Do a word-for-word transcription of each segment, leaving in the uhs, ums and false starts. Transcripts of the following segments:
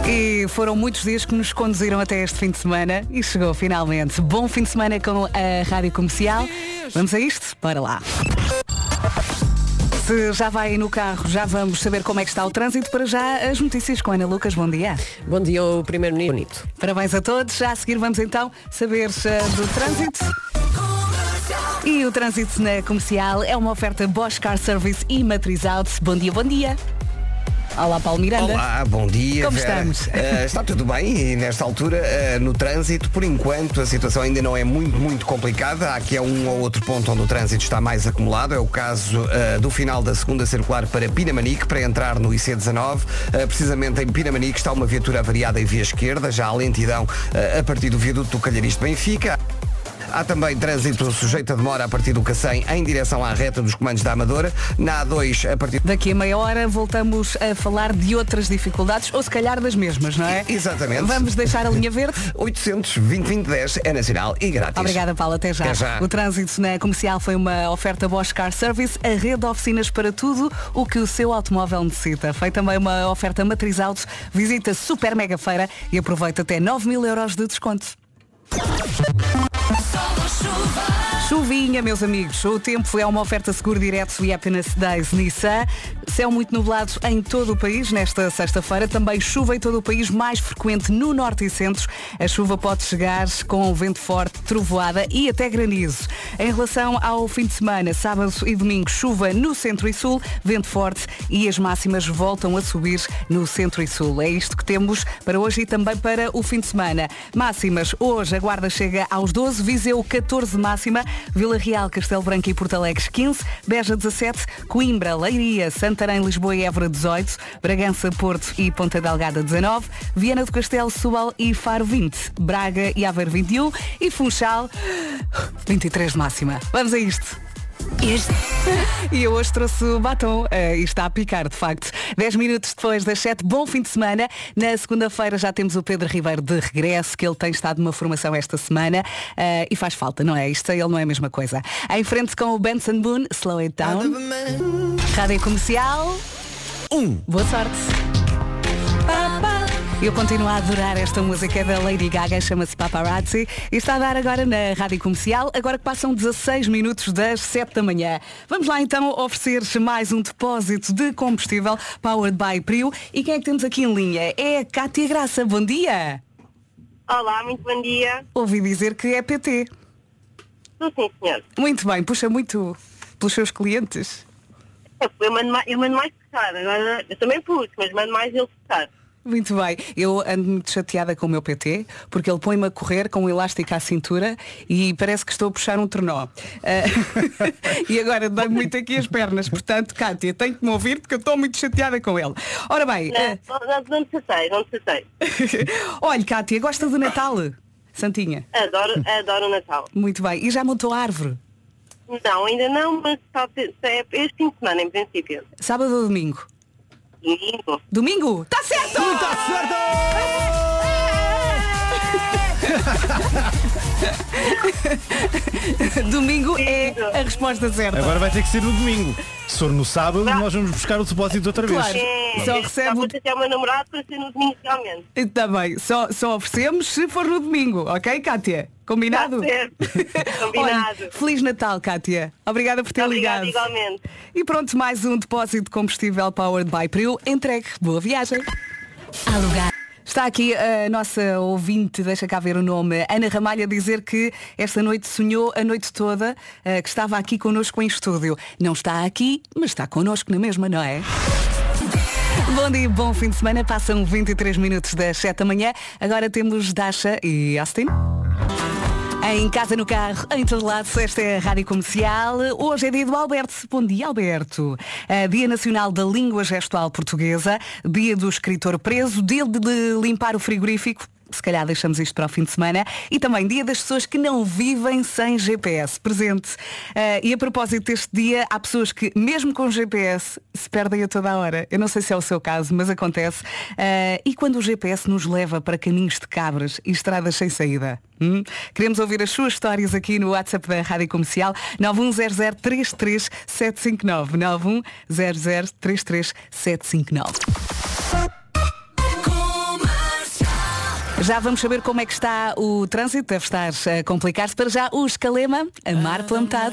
E foram muitos dias que nos conduziram até este fim de semana e chegou finalmente. Bom fim de semana com a Rádio Comercial. Vamos a isto? Bora lá. Se já vai no carro, já vamos saber como é que está o trânsito. Para já, as notícias com Ana Lucas. Bom dia. Bom dia, o primeiro-ministro bonito. Parabéns a todos. Já a seguir vamos então saber uh, do trânsito. E o trânsito na Comercial é uma oferta Bosch Car Service e Matriz Auto. Bom dia, bom dia. Olá, Paulo Miranda. Olá, bom dia. Como Vera. estamos? Uh, está tudo bem e nesta altura uh, no trânsito, por enquanto a situação ainda não é muito, muito complicada. Há aqui um ou outro ponto onde o trânsito está mais acumulado. É o caso uh, do final da segunda circular para Pinamanique, para entrar no I C dezanove. Uh, precisamente em Pinamanique está uma viatura avariada em via esquerda, já há lentidão uh, a partir do viaduto do Calharisto Benfica. Há também trânsito sujeito a demora a partir do Cacém em direção à reta dos comandos da Amadora. Na A dois, a partir... Daqui a meia hora voltamos a falar de outras dificuldades, ou se calhar das mesmas, não é? Exatamente. Vamos deixar a linha verde? oitocentos, vinte, vinte, dez é nacional e grátis. Obrigada, Paulo. Até já. Até já. O trânsito na Comercial foi uma oferta Bosch Car Service, a rede de oficinas para tudo o que o seu automóvel necessita. Foi também uma oferta Matriz Auto. Visita Super Mega Feira e aproveita até nove mil euros de desconto. Chuvinha, meus amigos. O tempo é uma oferta Seguro Direto e Happiness Days Nissan. Céu muito nublado em todo o país nesta sexta-feira. Também chuva em todo o país, mais frequente no norte e centro. A chuva pode chegar com vento forte, trovoada e até granizo. Em relação ao fim de semana, sábado e domingo, chuva no centro e sul, vento forte e as máximas voltam a subir no centro e sul. É isto que temos para hoje e também para o fim de semana. Máximas, hoje a Guarda chega aos doze, Viseu catorze máxima, Vila Real, Castelo Branco e Porto Alegre quinze, Beja dezassete, Coimbra, Leiria, Santarém, Lisboa e Évora dezoito, Bragança, Porto e Ponta Delgada dezanove, Viana do Castelo, Setúbal e Faro vinte, Braga e Aveiro vinte e um e Funchal vinte e três de máxima. Vamos a isto. Este. E eu hoje trouxe o batom uh, e está a picar, de facto. dez minutos depois das sete, bom fim de semana. Na segunda-feira já temos o Pedro Ribeiro de regresso, que ele tem estado numa formação esta semana uh, e faz falta, não é? Isto ele não é a mesma coisa. Em frente com o Benson Boone, Slow It Down. Rádio Comercial. Um. Boa sorte. Eu continuo a adorar esta música da Lady Gaga, chama-se Paparazzi e está a dar agora na Rádio Comercial, agora que passam dezasseis minutos das sete da manhã. Vamos lá então oferecer mais um depósito de combustível Powered by Prio. E quem é que temos aqui em linha? É a Cátia Graça, bom dia! Olá, muito bom dia. Ouvi dizer que é P T. Sim, sim, senhor. Muito bem, puxa muito pelos seus clientes. Eu, eu, mando, mais, eu mando mais pescar, agora eu também puxo, mas mando mais ele pescar. Muito bem, eu ando muito chateada com o meu P T porque ele põe-me a correr com um elástico à cintura e parece que estou a puxar um trenó uh, e agora dá-me muito aqui as pernas. Portanto, Cátia, tenho que me ouvir porque eu estou muito chateada com ele. Ora bem, Não, uh... não, não te chatei, não te chatei. Olha, Cátia, gosta do Natal? Santinha? Adoro, adoro o Natal. Muito bem, e já montou a árvore? Não, ainda não, mas é este fim de semana em princípio. Sábado ou domingo? Domingo. Domingo? Está certo! Está certo! Domingo é a resposta certa. Agora vai ter que ser no domingo. Se for no sábado, nós vamos buscar o depósito outra vez. Claro. É, Só é, recebe só o... vou ter o meu namorado para ser no domingo realmente. Está bem, só, só oferecemos se for no domingo, ok, Cátia? Combinado? Está certo. Combinado. Olha, Feliz Natal, Cátia. Obrigada por ter Obrigada, ligado. igualmente. E pronto, mais um depósito de combustível Powered by Prio. Entregue. Boa viagem. Alugar. Está aqui a nossa ouvinte, deixa cá ver o nome, Ana Ramalho, a dizer que esta noite sonhou a noite toda, uh, que estava aqui connosco em estúdio. Não está aqui, mas está connosco na mesma, não é? Bom dia, bom fim de semana. Passam vinte e três minutos das sete da manhã. Agora temos Dasha e Austin. Em casa, no carro, em todo lado, esta é a Rádio Comercial. Hoje é dia do Alberto. Bom dia, Alberto. Uh, dia Nacional da Língua Gestual Portuguesa, dia do escritor preso, dia de limpar o frigorífico. Se calhar deixamos isto para o fim de semana. E também dia das pessoas que não vivem sem G P S. Presente. Uh, e a propósito deste dia, há pessoas que, mesmo com G P S, se perdem a toda a hora. Eu não sei se é o seu caso, mas acontece. Uh, e quando o G P S nos leva para caminhos de cabras e estradas sem saída? Hum? Queremos ouvir as suas histórias aqui no WhatsApp da Rádio Comercial. nove um zero zero três três sete cinco nove. nove um zero zero três três sete cinco nove. Já vamos saber como é que está o trânsito, deve estar a complicar-se. Para já, o Escalema, Amar pela Metade.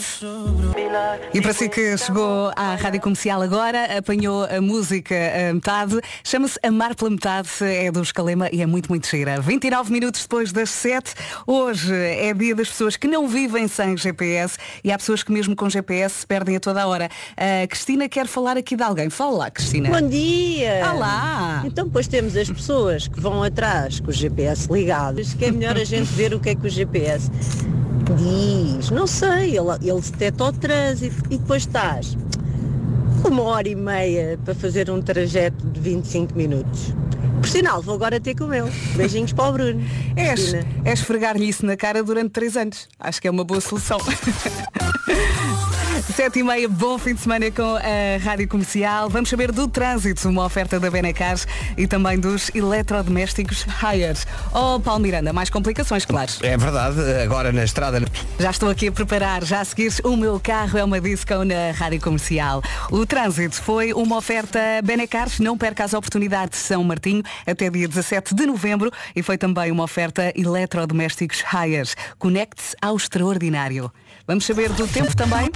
E para si que chegou à Rádio Comercial agora, apanhou a música a metade, chama-se Amar pela Metade, é do Escalema e é muito, muito gira. vinte e nove minutos depois das sete, hoje é dia das pessoas que não vivem sem G P S e há pessoas que mesmo com G P S se perdem a toda a hora. A Cristina quer falar aqui de alguém. Fala lá, Cristina. Bom dia! Olá! Então, pois temos as pessoas que vão atrás com o G P S ligado. Diz que é melhor a gente ver o que é que o G P S diz. Não sei, ele, ele detecta o trânsito e depois estás uma hora e meia para fazer um trajeto de vinte e cinco minutos. Por sinal, vou agora ter com ele. Beijinhos para o Bruno. É, é esfregar-lhe isso na cara durante três anos. Acho que é uma boa solução. Sete e meia, bom fim de semana com a Rádio Comercial. Vamos saber do trânsito, uma oferta da Benacar e também dos eletrodomésticos Haier. Oh, Paulo Miranda, mais complicações, claro. É verdade, agora na estrada... Já estou aqui a preparar, já a seguir, o meu carro é uma disco na Rádio Comercial. O trânsito foi uma oferta Benacar, não perca as oportunidades de São Martinho até dia dezassete de novembro e foi também uma oferta eletrodomésticos Haier. Conecte-se ao extraordinário. Vamos saber do tempo também.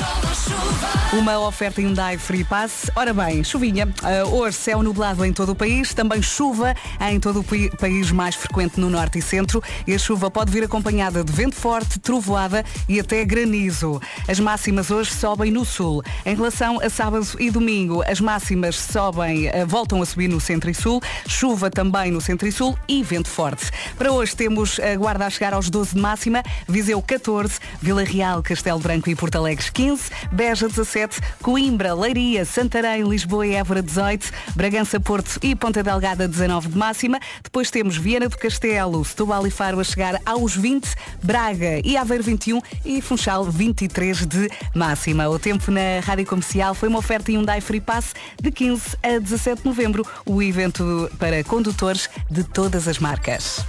Uma oferta Hyundai Free Pass. Ora bem, chuvinha. Uh, hoje céu nublado em todo o país. Também chuva em todo o pi- país, mais frequente no norte e centro. E a chuva pode vir acompanhada de vento forte, trovoada e até granizo. As máximas hoje sobem no sul. Em relação a sábado e domingo, as máximas sobem, uh, voltam a subir no centro e sul. Chuva também no centro e sul e vento forte. Para hoje temos a Guarda a chegar aos doze de máxima, Viseu catorze, Vila Real, Castelo Branco e Porto Alegre quinze, Beja dezassete, Coimbra, Leiria, Santarém, Lisboa e Évora dezoito, Bragança, Porto e Ponta Delgada dezanove de máxima. Depois temos Viana do Castelo, Setúbal e Faro a chegar aos vinte, Braga e Aveiro vinte e um e Funchal vinte e três de máxima. O tempo na Rádio Comercial foi uma oferta Hyundai Free Pass de quinze a dezassete de novembro, o evento para condutores de todas as marcas.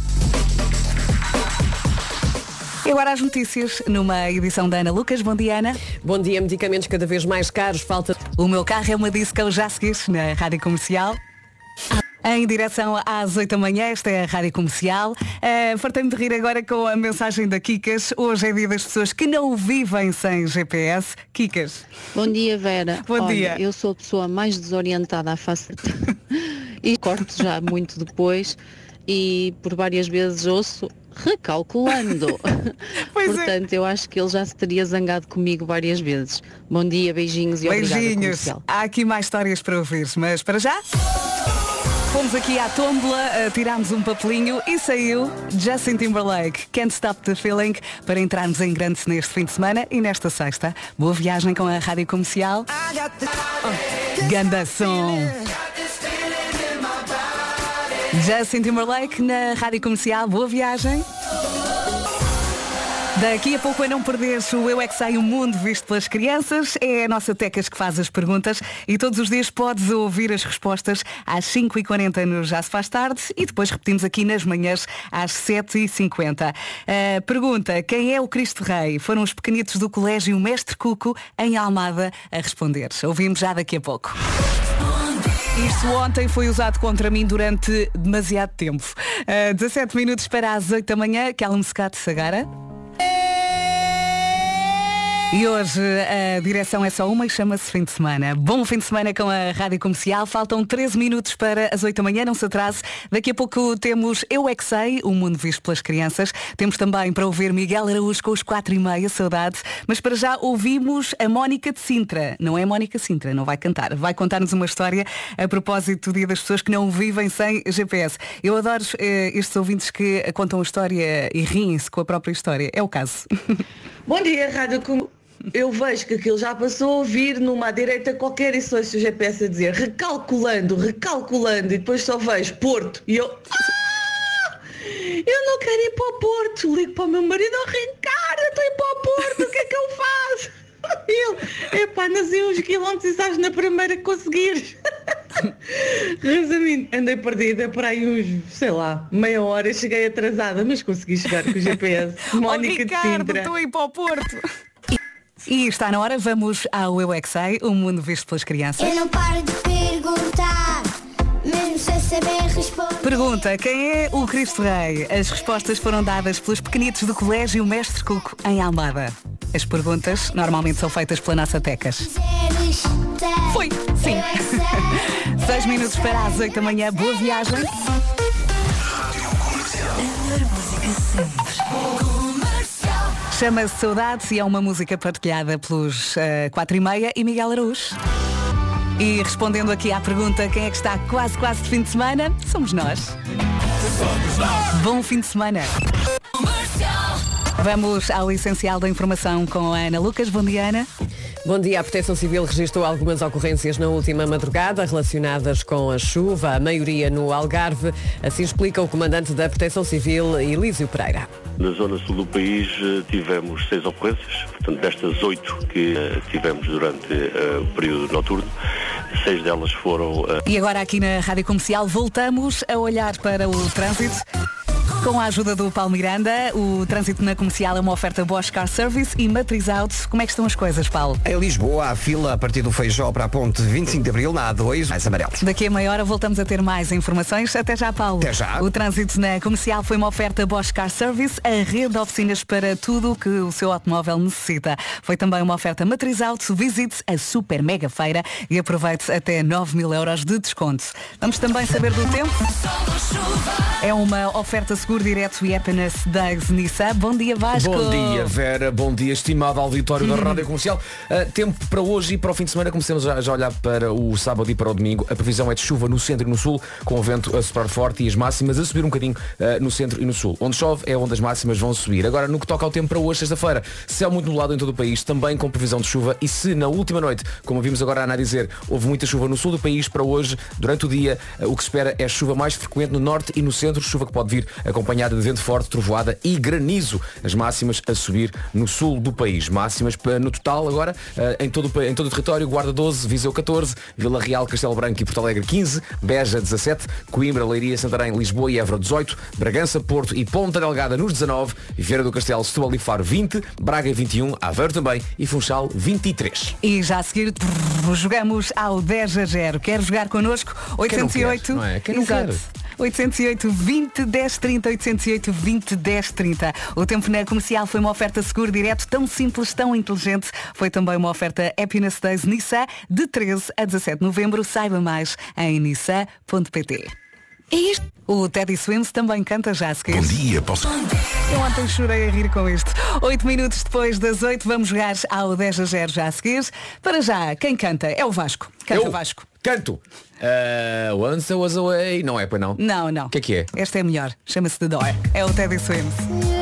E agora as notícias, numa edição da Ana Lucas. Bom dia, Ana. Bom dia, medicamentos cada vez mais caros, falta... O meu carro é uma disco já a seguir na Rádio Comercial. Em direção às oito da manhã, esta é a Rádio Comercial. Uh, Fartei-me de rir agora com a mensagem da Kikas. Hoje é dia das pessoas que não vivem sem G P S. Kikas. Bom dia, Vera. Bom Olha, dia. Eu sou a pessoa mais desorientada à face e corto já muito depois e por várias vezes ouço recalculando. Pois Portanto, é. eu acho que ele já se teria zangado comigo várias vezes. Bom dia, beijinhos e obrigada. Beijinhos. Comercial. Há aqui mais histórias para ouvir, mas para já... Fomos aqui à tómbola, uh, tirámos um papelinho e saiu Justin Timberlake, Can't Stop the Feeling, para entrarmos em grande neste fim de semana e nesta sexta. Boa viagem com a Rádio Comercial. Oh, ganda som. Justin Timberlake na Rádio Comercial. Boa viagem. Daqui a pouco é não perderes o Eu É Que Sei, o mundo visto pelas crianças. É a nossa Tecas que faz as perguntas e todos os dias podes ouvir as respostas às cinco e quarenta no Já Se Faz Tarde e depois repetimos aqui nas manhãs às sete e cinquenta. Uh, pergunta, quem é o Cristo Rei? Foram os pequenitos do Colégio Mestre Cuco em Almada a responder. Ouvimos já daqui a pouco. Isto ontem foi usado contra mim durante demasiado tempo. Uh, dezassete minutos para as oito da manhã, que Muscat Sagara. E hoje a direção é só uma e chama-se Fim de Semana. Bom fim de semana com a Rádio Comercial. Faltam treze minutos para as oito da manhã, não se atrase. Daqui a pouco temos Eu É Que Sei, o mundo visto pelas crianças. Temos também para ouvir Miguel Araújo com os quatro e meia, saudade. Mas para já ouvimos a Mónica de Sintra. Não é a Mónica Sintra, não vai cantar. Vai contar-nos uma história a propósito do Dia das Pessoas que não vivem sem G P S. Eu adoro eh, estes ouvintes que contam a história e riem-se com a própria história. É o caso. Bom dia, Rádio Comercial. Eu vejo que aquilo já passou a ouvir numa à direita qualquer e só o G P S a dizer recalculando, recalculando e depois só vejo Porto e eu ah! Eu não quero ir para o Porto. Ligo para o meu marido, oh Ricardo, eu estou a ir para o Porto, o que é que eu faço? E ele, epá, nasci uns quilómetros e sabes na primeira que conseguires. Resumindo, andei perdida por aí uns, sei lá, meia hora, cheguei atrasada, mas consegui chegar com o G P S. Mónica oh, Ricardo, de Sintra. Estou a ir para o Porto. E está na hora, vamos ao Eu É Que Sei, o mundo visto pelas crianças. Eu não paro de perguntar, mesmo Pergunta, quem é o Cristo Rei? As respostas foram dadas pelos pequenitos do Colégio Mestre Cuco, em Almada. As perguntas normalmente são feitas pela nossa Tecas. Foi, sim. Seis minutos para as oito da manhã. Boa viagem. Chama-se Saudades e é uma música partilhada pelos uh, quatro e meia e Miguel Araújo. E respondendo aqui à pergunta, quem é que está quase, quase de fim de semana? Somos nós. Somos nós. Bom fim de semana. Vamos ao essencial da informação com a Ana Lucas. Bom dia, Ana. Bom dia. A Proteção Civil registrou algumas ocorrências na última madrugada relacionadas com a chuva, a maioria no Algarve. Assim explica o comandante da Proteção Civil, Elísio Pereira. Na zona sul do país tivemos seis ocorrências, portanto destas oito que tivemos durante uh, o período noturno, seis delas foram... Uh... E agora aqui na Rádio Comercial voltamos a olhar para o trânsito. Com a ajuda do Paulo Miranda, o trânsito na Comercial é uma oferta Bosch Car Service e Matriz Auto. Como é que estão as coisas, Paulo? Em Lisboa, a fila a partir do Feijó para a ponte vinte e cinco de Abril, na A dois, mais amarelos. Daqui a meia hora voltamos a ter mais informações. Até já, Paulo. Até já. O trânsito na Comercial foi uma oferta Bosch Car Service, a rede de oficinas para tudo o que o seu automóvel necessita. Foi também uma oferta Matriz Auto. Visite a super mega feira e aproveite até nove mil euros de desconto. Vamos também saber do tempo. É uma oferta Seguro Direto e Happiness Days Nissan. Bom dia, Vasco. Bom dia, Vera. Bom dia, estimado auditório da Rádio Comercial. Uh, tempo para hoje e para o fim de semana. Comecemos já, já a olhar para o sábado e para o domingo. A previsão é de chuva no centro e no sul, com o vento a soprar forte e as máximas a subir um bocadinho uh, no centro e no sul. Onde chove é onde as máximas vão subir. Agora, no que toca ao tempo para hoje, sexta-feira, céu muito nublado em todo o país, também com previsão de chuva. E se na última noite, como vimos agora a Ana dizer, houve muita chuva no sul do país, para hoje, durante o dia, uh, o que se espera é chuva mais frequente no norte e no centro, chuva que pode vir acompanhada de vento forte, trovoada e granizo. As máximas a subir no sul do país. Máximas no total agora em todo, em todo o território. Guarda doze, Viseu catorze, Vila Real, Castelo Branco e Porto Alegre quinze, Beja dezassete, Coimbra, Leiria, Santarém, Lisboa e Évora dezoito, Bragança, Porto e Ponta Delgada nos dezanove, Vieira do Castelo, Setúbal e Faro vinte, Braga vinte e um, Aveiro também e Funchal vinte e três. E já a seguir jogamos ao dez a zero. Quer jogar connosco? oitocentos e oito, Quem não quer, não é? Quem não Exato. quer? oitocentos e oito, vinte, dez, trinta, oitocentos e oito, vinte, dez, trinta. O tempo na Comercial foi uma oferta Seguro Direto, tão simples, tão inteligente. Foi também uma oferta Happiness Days Nissan, de treze a dezassete de novembro. Saiba mais em nissan ponto pt. O Teddy Swims também canta já, se queres. Bom dia, posso... Eu ontem chorei a rir com isto. Oito minutos depois das oito, vamos jogar ao dez a zero já a seguir. Para já, quem canta é o Vasco. Canta Eu Vasco. Canto. Uh, once I was away. Não é, pois não? Não, não. O que é que é? Esta é melhor. Chama-se The Door. É o Teddy Swims.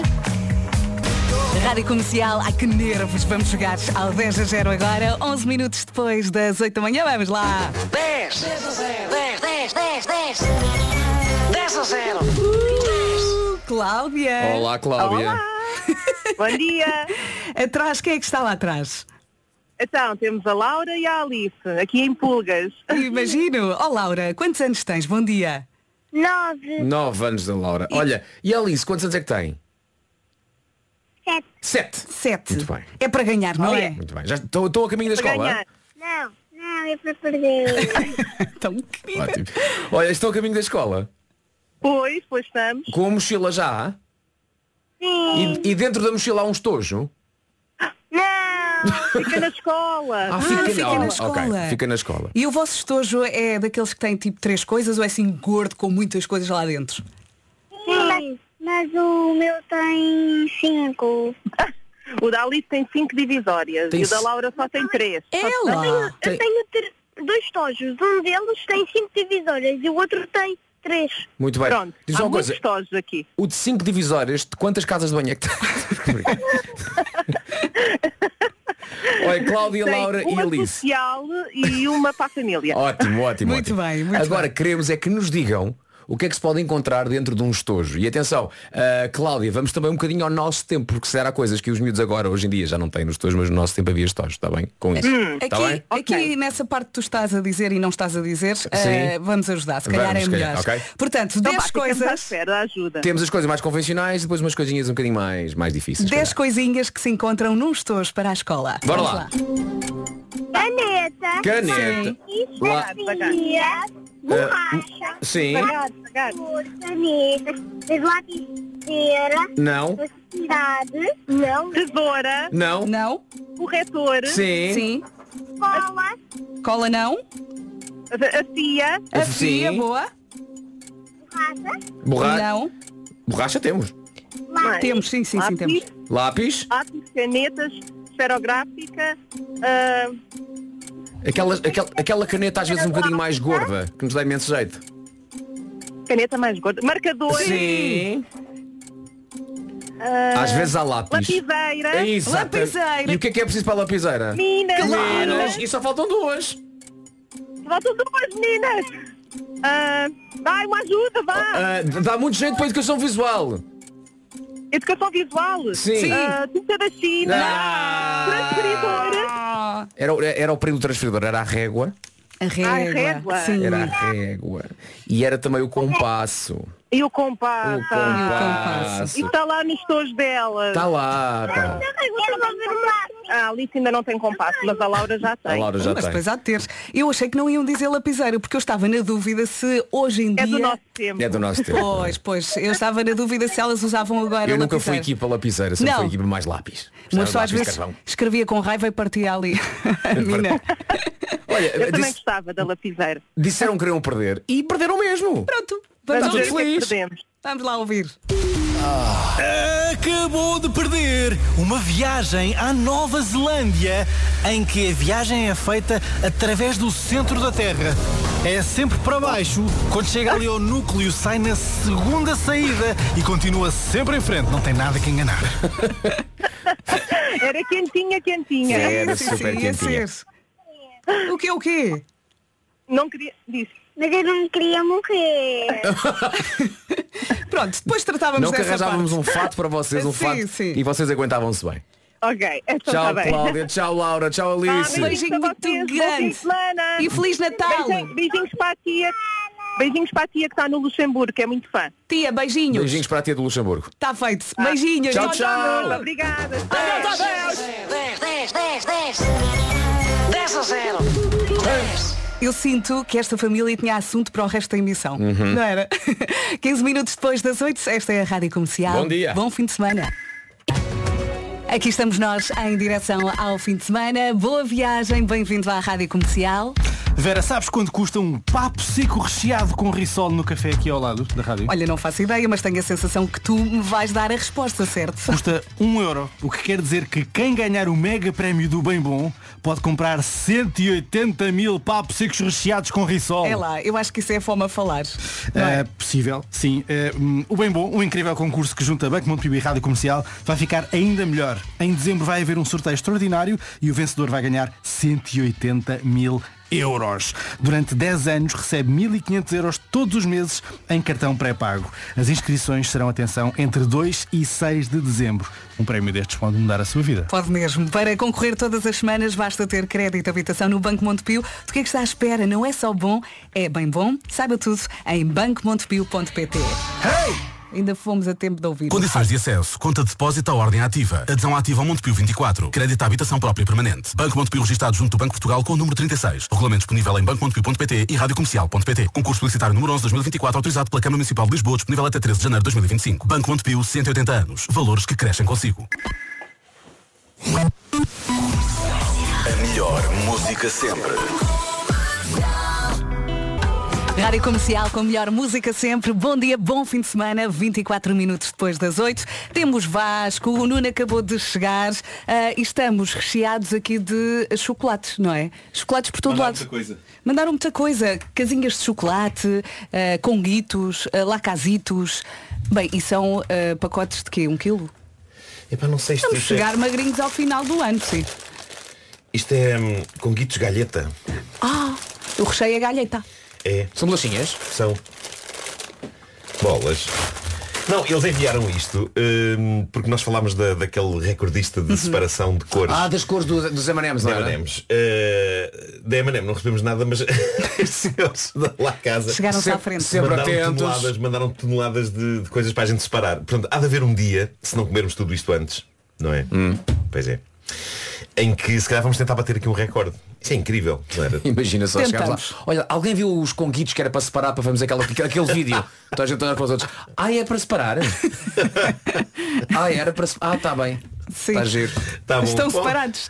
Rádio Comercial, ai que nervos. Vamos jogar ao dez a zero agora. onze minutos depois das oito da manhã. Vamos lá. dez, dez a zero, dez, dez, dez, dez, dez a zero. Uh, Cláudia. Olá, Cláudia. Olá. Bom dia. Atrás, quem é que está lá atrás? Então, temos a Laura e a Alice, aqui em Pulgas. Imagino. Oh, Laura, quantos anos tens? Bom dia. Nove. Nove anos da Laura. Olha, e a Alice, quantos anos é que tem? Sete. Sete. Sete. Muito bem. É para ganhar, não é? Muito bem. Já estou, estou a caminho da Para escola. ganhar. Não, não, é para perder. Tão querida. Ótimo. Olha, estou a caminho da escola. Pois, pois estamos. Com a mochila já? Sim. E, e dentro da mochila há um estojo? Não. Fica na escola. Ah, fica, fica na na escola. escola. Ok, fica na escola. E o vosso estojo é daqueles que têm tipo três coisas ou é assim gordo com muitas coisas lá dentro? Sim, mas, mas o meu tem cinco. O da Alice tem cinco divisórias Tem e o da c- Laura só tem três. Ela! Tem- Eu tenho ter- dois tojos. Um deles tem cinco divisórias e o outro tem três. Muito bem. Pronto, Diz há uma muitos coisa. tojos aqui. O de cinco divisórias, de quantas casas de banho é que tem? Olha, Cláudia, Tem Laura e uma Alice. social e uma para a família. Ótimo, ótimo. Muito ótimo. bem, muito Agora bem. queremos é que nos digam o que é que se pode encontrar dentro de um estojo. E atenção, uh, Cláudia, vamos também um bocadinho ao nosso tempo, porque se era coisas que os miúdos agora, hoje em dia, já não têm nos estojos, mas no nosso tempo havia estojos, está bem? Com isso. Está Aqui, bem? aqui Ok. nessa parte que tu estás a dizer e não estás a dizer, eh, vamos ajudar, se calhar Vamos, é se calhar, melhor. ok. Portanto, Então, dez vá, ficamos à coisas, espera da ajuda. Temos as coisas mais convencionais e depois umas coisinhas um bocadinho mais, mais difíceis. dez se calhar. coisinhas que se encontram num estojo para a escola. Bora Vamos lá. Caneta. Caneta. E Lá- chapinha. Borracha. Sim. Devagar, devagar. Cor, canetas, lapiseira. Não. Velocidade. Não. Tesoura. Não. Não. Corretor. Sim. Sim. Cola. Cola não. A cia. A Sim. fia, boa. Borracha. Borracha. Não. Borracha temos. Lápis. Temos, sim, sim, sim, Lápis. temos. Lápis. Lápis, canetas, esferográfica. ah, Aquela, aquela, aquela caneta às vezes um bocadinho mais gorda, que nos dá imenso jeito. caneta mais gorda. Marcador. Sim. ah, Às vezes há lápis. Lapiseira. Exato. Lapiseira. E o que é que é preciso para a lapiseira? Minas. Minas. E só faltam duas. Faltam duas meninas. Ah, vai, uma ajuda, vá. Ah, dá muito jeito para a educação visual. Educação visual. Sim. Ah, tinta da China. Ah. Transferidor. Era, o- era o período transferidor, era a régua. A régua. A régua. Sim. Era a régua. E era também o compasso. E o compasso. O compasso. E está lá nos tojos dela. Está lá, pá. Eu vou ver um lápis. A Alice ainda não tem compasso, mas a Laura já tem. A Laura já Mas tem. depois há de ter. Eu achei que não iam dizer lapiseira, porque eu estava na dúvida se hoje em dia... É do nosso tempo. É do nosso tempo. Pois, pois, eu estava na dúvida se elas usavam agora Eu nunca fui lapiseira. equipa lapiseira, sempre Não. fui equipa mais lápis. Mas só Lápis às de vezes carvão. escrevia com raiva e partia ali a mina. Olha, Eu também disse- gostava da lapiseira. disseram que queriam perder e perderam mesmo. Pronto, Vamos vamos, ver tudo o que é que feliz. perdemos. vamos lá ouvir. Acabou de perder uma viagem à Nova Zelândia, em que a viagem é feita através do centro da Terra. É sempre para baixo, quando chega ali ao núcleo sai na segunda saída e continua sempre em frente, não tem nada que enganar. Era quentinha, quentinha. Era Sim, super sim, ia quentinha. ser. O quê, o quê? Não queria. Disse. Mas eu não queria morrer. Pronto, depois tratávamos Não que dessa arranjávamos parte. um fato para vocês, um Sim, fato, sim. e vocês aguentavam-se bem. Ok, então Tchau, está bem. Cláudia, tchau, Laura, tchau, Alice. Ah, Beijinho para muito vocês, bom fim grande. de semana. E Feliz Natal. Beijinho- beijinhos para a tia. Beijinhos para a tia que está no Luxemburgo, que é muito fã. Tia, beijinhos. Beijinhos para a tia do Luxemburgo. Está feito. Beijinhos. Tchau, tchau. Obrigada. Adeus, adeus. dez, dez, dez, dez. dez a zero. dez. Eu sinto que esta família tinha assunto para o resto da emissão. Uhum. Não era? quinze minutos depois das oito, esta é a Rádio Comercial. Bom dia. Bom fim de semana. Aqui estamos nós em direção ao fim de semana. Boa viagem, bem-vindo à Rádio Comercial. Vera, sabes quanto custa um papo seco recheado com risol no café aqui ao lado da rádio? Olha, não faço ideia, mas tenho a sensação que tu me vais dar a resposta, certo? Custa um euro, o que quer dizer que quem ganhar o mega prémio do Bem Bom pode comprar cento e oitenta mil papos secos recheados com risol. É lá, eu acho que isso é fome a falar. Não é? É possível, sim. É, hum, o Bem Bom, um incrível concurso que junta Banco Montepio e Rádio Comercial, vai ficar ainda melhor. Em dezembro vai haver um sorteio extraordinário e o vencedor vai ganhar cento e oitenta mil euros. Durante dez anos recebe mil e quinhentos euros todos os meses em cartão pré-pago. As inscrições serão, atenção, entre dois e seis de dezembro. Um prémio destes pode mudar a sua vida. Pode mesmo. Para concorrer todas as semanas basta ter crédito de habitação no Banco Montepio. Do que é que está à espera? Não é só bom, é bem bom. Saiba tudo em banco montepio ponto pt. Hey! Ainda fomos a tempo de ouvir. Condições de acesso. Conta de depósito à ordem ativa. Adesão ativa ao Montepio vinte e quatro. Crédito à habitação própria permanente. Banco Montepio registrado junto do Banco de Portugal com o número trinta e seis. O regulamento disponível em banco montepio ponto pt e radiocomercial ponto pt. Concurso publicitário número onze de dois mil e vinte e quatro autorizado pela Câmara Municipal de Lisboa, disponível até treze de janeiro de dois mil e vinte e cinco. Banco Montepio, cento e oitenta anos. Valores que crescem consigo. A melhor música sempre. Rádio Comercial com a melhor música sempre. Bom dia, bom fim de semana. vinte e quatro minutos depois das oito. Temos Vasco, o Nuno acabou de chegar ah, e estamos recheados aqui de chocolates, não é? Chocolates por todo Mandaram lado. muita coisa. Mandaram muita coisa. Casinhas de chocolate, ah, conguitos, ah, lacasitos. Bem, e são ah, pacotes de quê? Um quilo? Epá, não sei isto, Vamos isto chegar é, magrinhos ao final do ano, sim. isto é hum, com guitos galheta. Ah, o recheio é galheta. É. São bolachinhas? São bolas. Não, eles enviaram isto hum, porque nós falámos da, daquele recordista de separação de cores. Ah, das cores do, dos M and M's, não Da era? M and M's. Uh, da M and M não recebemos nada, mas estes senhores da lá casa Chegaram-se à frente. sempre mandaram atentos. toneladas, mandaram toneladas de, de coisas para a gente separar. Portanto, há de haver um dia, se não comermos tudo isto antes, não é? Pois é. em que se calhar vamos tentar bater aqui um recorde. Isso é incrível. Não era? Imagina só, chegarmos lá. Olha, alguém viu os conguitos que era para separar para fazermos aquela, aquele vídeo? Então a gente olha para os outros. Ah, é para separar? Ah, era para separar. Ah, está bem. Está giro. Tá bom. Estão Bom. separados.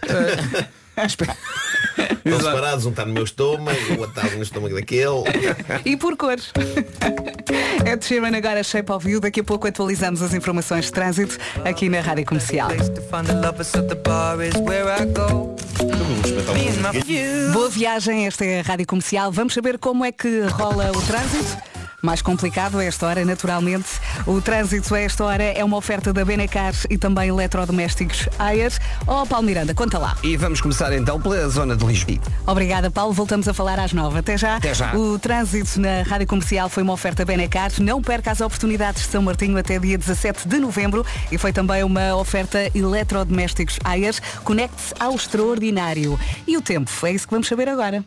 Estão separados, um está no meu estômago, o outro está no estômago daquele. E por cores. É de Sheeran agora, Shape of You. Daqui a pouco atualizamos as informações de trânsito aqui na Rádio Comercial. Boa viagem, esta é a Rádio Comercial. Vamos saber como é que rola o trânsito. Mais complicado a esta hora, naturalmente. O trânsito a esta hora é uma oferta da Benacar e também eletrodomésticos Ayer. Oh, Paulo Miranda, conta lá. E vamos começar então pela zona de Lisboa. Obrigada, Paulo. Voltamos a falar às nove. Até já. Até já. O trânsito na Rádio Comercial foi uma oferta Benacar. Não perca as oportunidades de São Martinho até dia dezassete de novembro. E foi também uma oferta eletrodomésticos Ayer. Conecte-se ao extraordinário. E o tempo? É isso que vamos saber agora.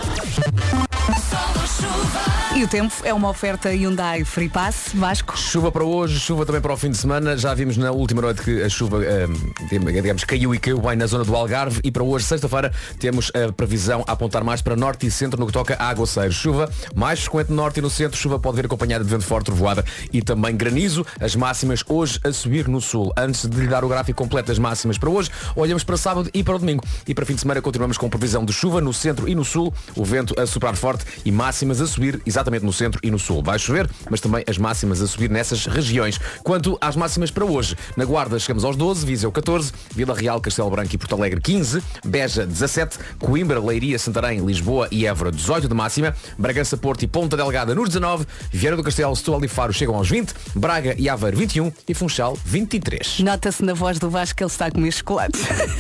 E o tempo é uma oferta Hyundai Free Pass. Vasco. Chuva para hoje, chuva também para o fim de semana. Já vimos na última noite que a chuva, hum, digamos, caiu e caiu bem na zona do Algarve. E para hoje, sexta-feira, temos a previsão a apontar mais para norte e centro no que toca a aguaceiros. Chuva mais frequente no norte e no centro. Chuva pode vir acompanhada de vento forte, trovoada e também granizo. As máximas hoje a subir no sul. Antes de lhe dar o gráfico completo das máximas para hoje, olhamos para sábado e para o domingo. E para fim de semana continuamos com previsão de chuva no centro e no sul. O vento a soprar forte e máximas a subir exatamente no centro e no sul. Vai chover, mas também as máximas a subir nessas regiões. Quanto às máximas para hoje, na Guarda chegamos aos doze, Viseu catorze, Vila Real, Castelo Branco e Porto Alegre quinze, Beja dezassete, Coimbra, Leiria, Santarém, Lisboa e Évora dezoito de máxima, Bragança, Porto e Ponta Delgada nos dezanove, Vieira do Castelo, Setúbal e Faro chegam aos vinte, Braga e Aveiro vinte e um e Funchal vinte e três. Nota-se na voz do Vasco que ele está a comer chocolate.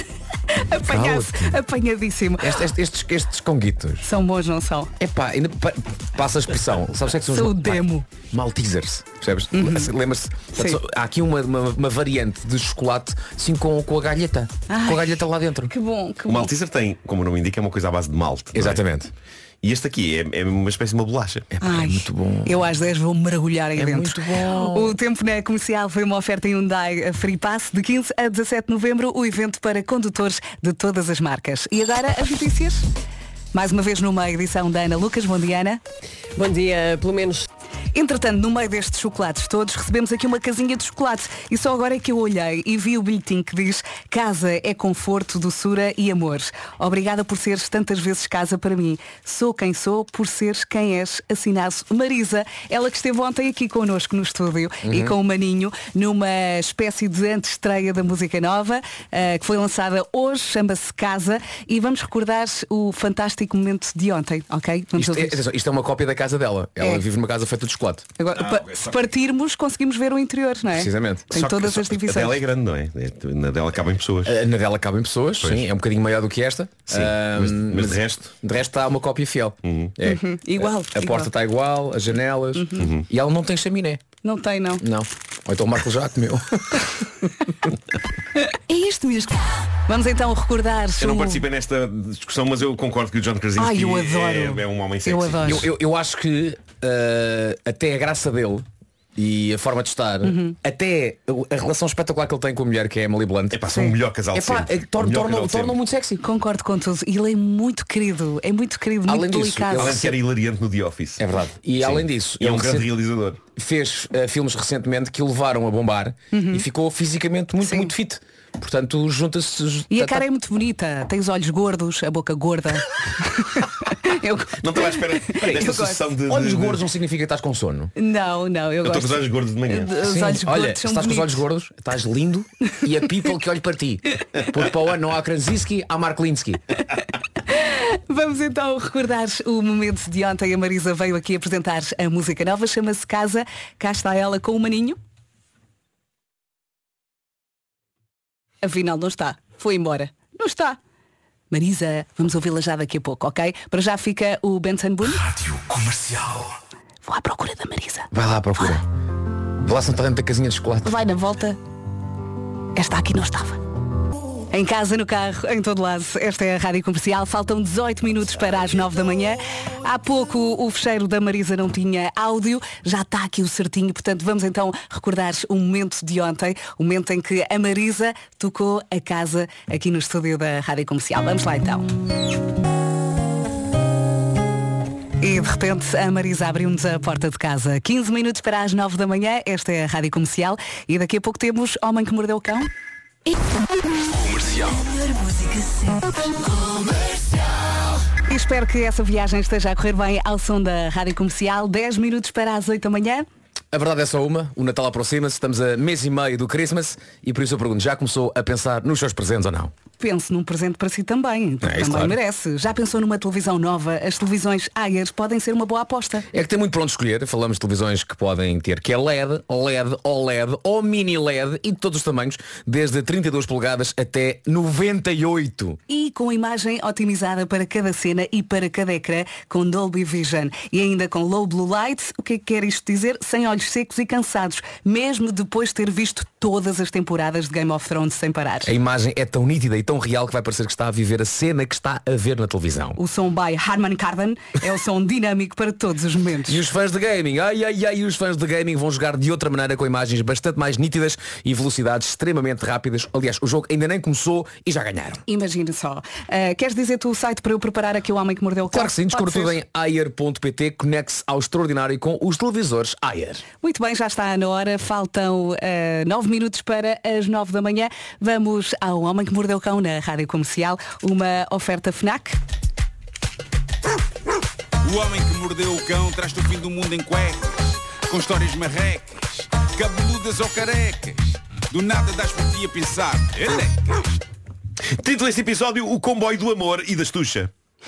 Apanhado, apanhadíssimo. Estes, estes, estes conguitos são bons, não são? É pá, ainda pa, passa a expressão. Sabes o que é que são? São o os demo. Maltesers, percebes? Uhum. Lembras-se? Há aqui uma, uma, uma variante de chocolate assim com, com a galheta. Ai, com a galheta lá dentro. Que bom, que o bom. Malteser tem, como o nome indica, é uma coisa à base de malte. Exatamente. E este aqui é, é uma espécie de uma bolacha. É, é muito bom. Eu às dez vou mergulhar aí é dentro. Muito bom. O tempo na comercial foi uma oferta Hyundai Free Pass de quinze a dezassete de novembro, o evento para condutores de todas as marcas. E agora as notícias. Mais uma vez numa edição da Ana Lucas. Bom dia, Ana. Bom dia, pelo menos. Entretanto, no meio destes chocolates todos, recebemos aqui uma casinha de chocolate. E só agora é que eu olhei e vi o bilhetinho que diz: casa é conforto, doçura e amor. Obrigada por seres tantas vezes casa para mim. Sou quem sou por seres quem és. Assinado Marisa. Ela que esteve ontem aqui connosco no estúdio uhum. e com o Maninho, numa espécie de antestreia da música nova, uh, que foi lançada hoje, chama-se Casa. E vamos recordar o fantástico momento de ontem, ok? Vamos isto, é, isto é uma cópia da casa dela. Ela é. vive numa casa feita de chocolate. Agora, ah, pa- se partirmos, conseguimos ver o interior, não é? Precisamente. Tem só todas que, as divisões. A dela é grande, não é? Na dela cabem pessoas. Uh, na dela cabem pessoas, pois. Sim. É um bocadinho maior do que esta. Sim, uh, mas, mas, mas de resto. De resto está uma cópia fiel. Uhum. É. Uhum. Igual. A, a igual. porta está igual, as janelas. Uhum. Uhum. E ela não tem chaminé. Não tem, não. Não. Ou então o Marco já comeu. É isto mesmo. Vamos então recordar. Eu não o... participei nesta discussão, mas eu concordo que o John Krasinski Ai, eu adoro. É, é um homem sexy. Eu adoro. Eu, eu, eu acho que uh, até a graça dele e a forma de estar, uhum. até a relação espetacular que ele tem com a mulher, que é a Emily Blunt. É pá, são o melhor casal de sempre. É, torna, torna, torna muito sexy. Concordo com tudo. E ele é muito querido. É muito querido, além muito disso, delicado. Ele era hilariante no The Office. É verdade. E Sim. além disso, é um grande recent... realizador. Fez uh, filmes recentemente que o levaram a bombar uhum. e ficou fisicamente muito, Sim. muito fit. Portanto, junta-se. E a cara é muito bonita. Tem os olhos gordos, a boca gorda. eu... Não estava à espera desta sucessão de. Olhos de... gordos não significa que estás com sono. Não, não. Eu, eu gosto... estou com os olhos gordos de manhã. Os Sim. olhos Olha, gordos se são estás bonitos. com os olhos gordos, estás lindo e a people que olhe para ti. Porque para o ano não há Krasinski, há Mark Linsky. Vamos então recordar o momento de ontem. A Marisa veio aqui apresentar a música nova, chama-se Casa. Cá está ela com o Maninho. Afinal não está, foi embora. Não está. Marisa, vamos ouvi-la já daqui a pouco, ok? Para já fica o Benson Boone. Rádio Comercial. Vou à procura da Marisa. Vai lá à procura. Vai lá sentar dentro da casinha de chocolate. Vai na volta. Esta aqui não estava. Em casa, no carro, em todo lado, esta é a Rádio Comercial. Faltam dezoito minutos para as nove da manhã. Há pouco o fecheiro da Marisa não tinha áudio, já está aqui o certinho, portanto vamos então recordar o momento de ontem, o momento em que a Marisa tocou a casa aqui no estúdio da Rádio Comercial. Vamos lá então. E de repente a Marisa abriu-nos a porta de casa. quinze minutos para as nove da manhã, esta é a Rádio Comercial e daqui a pouco temos Homem que Mordeu o Cão. Comercial. E espero que essa viagem esteja a correr bem ao som da Rádio Comercial. dez minutos para as oito da manhã. A verdade é só uma, o Natal aproxima-se, estamos a mês e meio do Christmas e por isso eu pergunto, já começou a pensar nos seus presentes ou não? Penso num presente para si também, porque É isso, também claro. merece. Já pensou numa televisão nova? As televisões Ayer podem ser uma boa aposta. É que tem muito para onde escolher. Falamos de televisões que podem ter que é L E D, L E D, O L E D ou Mini L E D e de todos os tamanhos, desde trinta e duas polegadas até noventa e oito. E com imagem otimizada para cada cena e para cada ecrã, com Dolby Vision. E ainda com Low Blue Light, o que é que quer isto dizer? Sem olhos secos e cansados, mesmo depois de ter visto todas as temporadas de Game of Thrones sem parar. A imagem é tão nítida e tão real que vai parecer que está a viver a cena que está a ver na televisão. O som by Harman Kardon é o som dinâmico para todos os momentos. E os fãs de gaming, ai ai ai, os fãs de gaming vão jogar de outra maneira com imagens bastante mais nítidas e velocidades extremamente rápidas. Aliás, o jogo ainda nem começou e já ganharam. Imagina só. Uh, queres dizer tu o site para eu preparar aqui o Homem que Mordeu o Cão? Claro que sim, descubra Pode tudo ser. em ayer ponto pt, conecte-se ao extraordinário com os televisores Ayer. Muito bem, já está na hora. Faltam uh, nove minutos para as nove da manhã. Vamos ao Homem que Mordeu o Cão na Rádio Comercial. Uma oferta FNAC. O Homem que Mordeu o Cão traz-te o fim do mundo em cuecas, com histórias marrecas, cabeludas ou carecas. Do nada das por ti a pensar. Elecas. Título deste episódio, o comboio do amor e da estucha.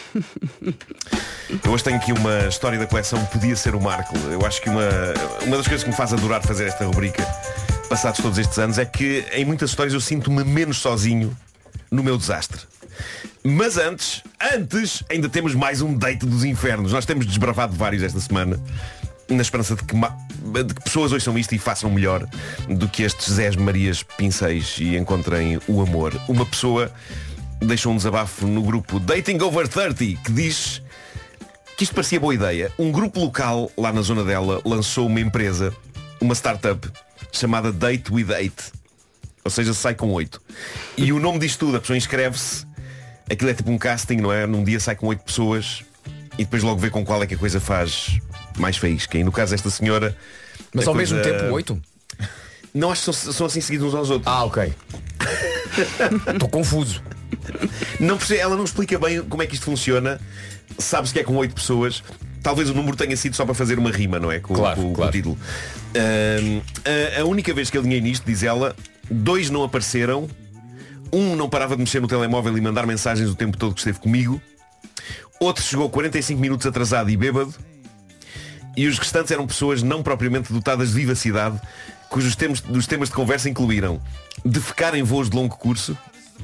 Eu hoje tenho aqui uma história da coleção Podia Ser o Marco. Eu acho que uma, uma das coisas que me faz adorar fazer esta rubrica, passados todos estes anos, é que em muitas histórias eu sinto-me menos sozinho no meu desastre. Mas antes, antes, ainda temos mais um date dos infernos. Nós temos desbravado vários esta semana, na esperança de que, ma- de que pessoas ouçam isto e façam melhor do que estes Zés Marias Pinceis e encontrem o amor. Uma pessoa deixou um desabafo no grupo Dating Over trinta, que diz que isto parecia boa ideia. Um grupo local lá na zona dela lançou uma empresa, uma startup, chamada Date with Eight. Ou seja, sai com oito. E o nome diz tudo, a pessoa inscreve-se, aquilo é tipo um casting, não é? Num dia sai com oito pessoas e depois logo vê com qual é que a coisa faz mais faísca. E no caso desta senhora... Mas a ao coisa- mesmo tempo oito? Não, acho que são, são assim seguidos uns aos outros. Ah, ok. Estou confuso. Não percebe, ela não explica bem como é que isto funciona. Sabe-se que é com oito pessoas. Talvez o número tenha sido só para fazer uma rima, não é? Com, Claro, com- com claro. o título. Ahm, a, a única vez que eu alinhei nisto, diz ela, dois não apareceram. Um não parava de mexer no telemóvel e mandar mensagens o tempo todo que esteve comigo. Outro chegou quarenta e cinco minutos atrasado e bêbado. E os restantes eram pessoas não propriamente dotadas de vivacidade, cujos temas, dos temas de conversa incluíram defecar em voos de longo curso,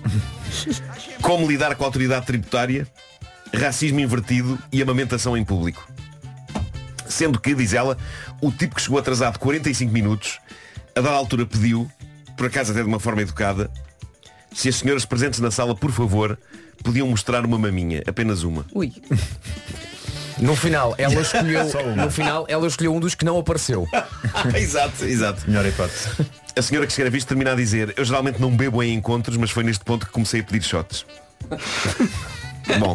como lidar com a autoridade tributária, racismo invertido e amamentação em público. Sendo que, diz ela, o tipo que chegou atrasado quarenta e cinco minutos, a dada altura pediu, por acaso até de uma forma educada, se as senhoras presentes na sala, por favor, podiam mostrar uma maminha, apenas uma. Ui. No final, ela Só escolheu, uma. no final, ela escolheu um dos que não apareceu. Exato, exato. Melhor hipótese. A senhora que escreve isto termina a dizer: eu geralmente não bebo em encontros, mas foi neste ponto que comecei a pedir shots. Bom,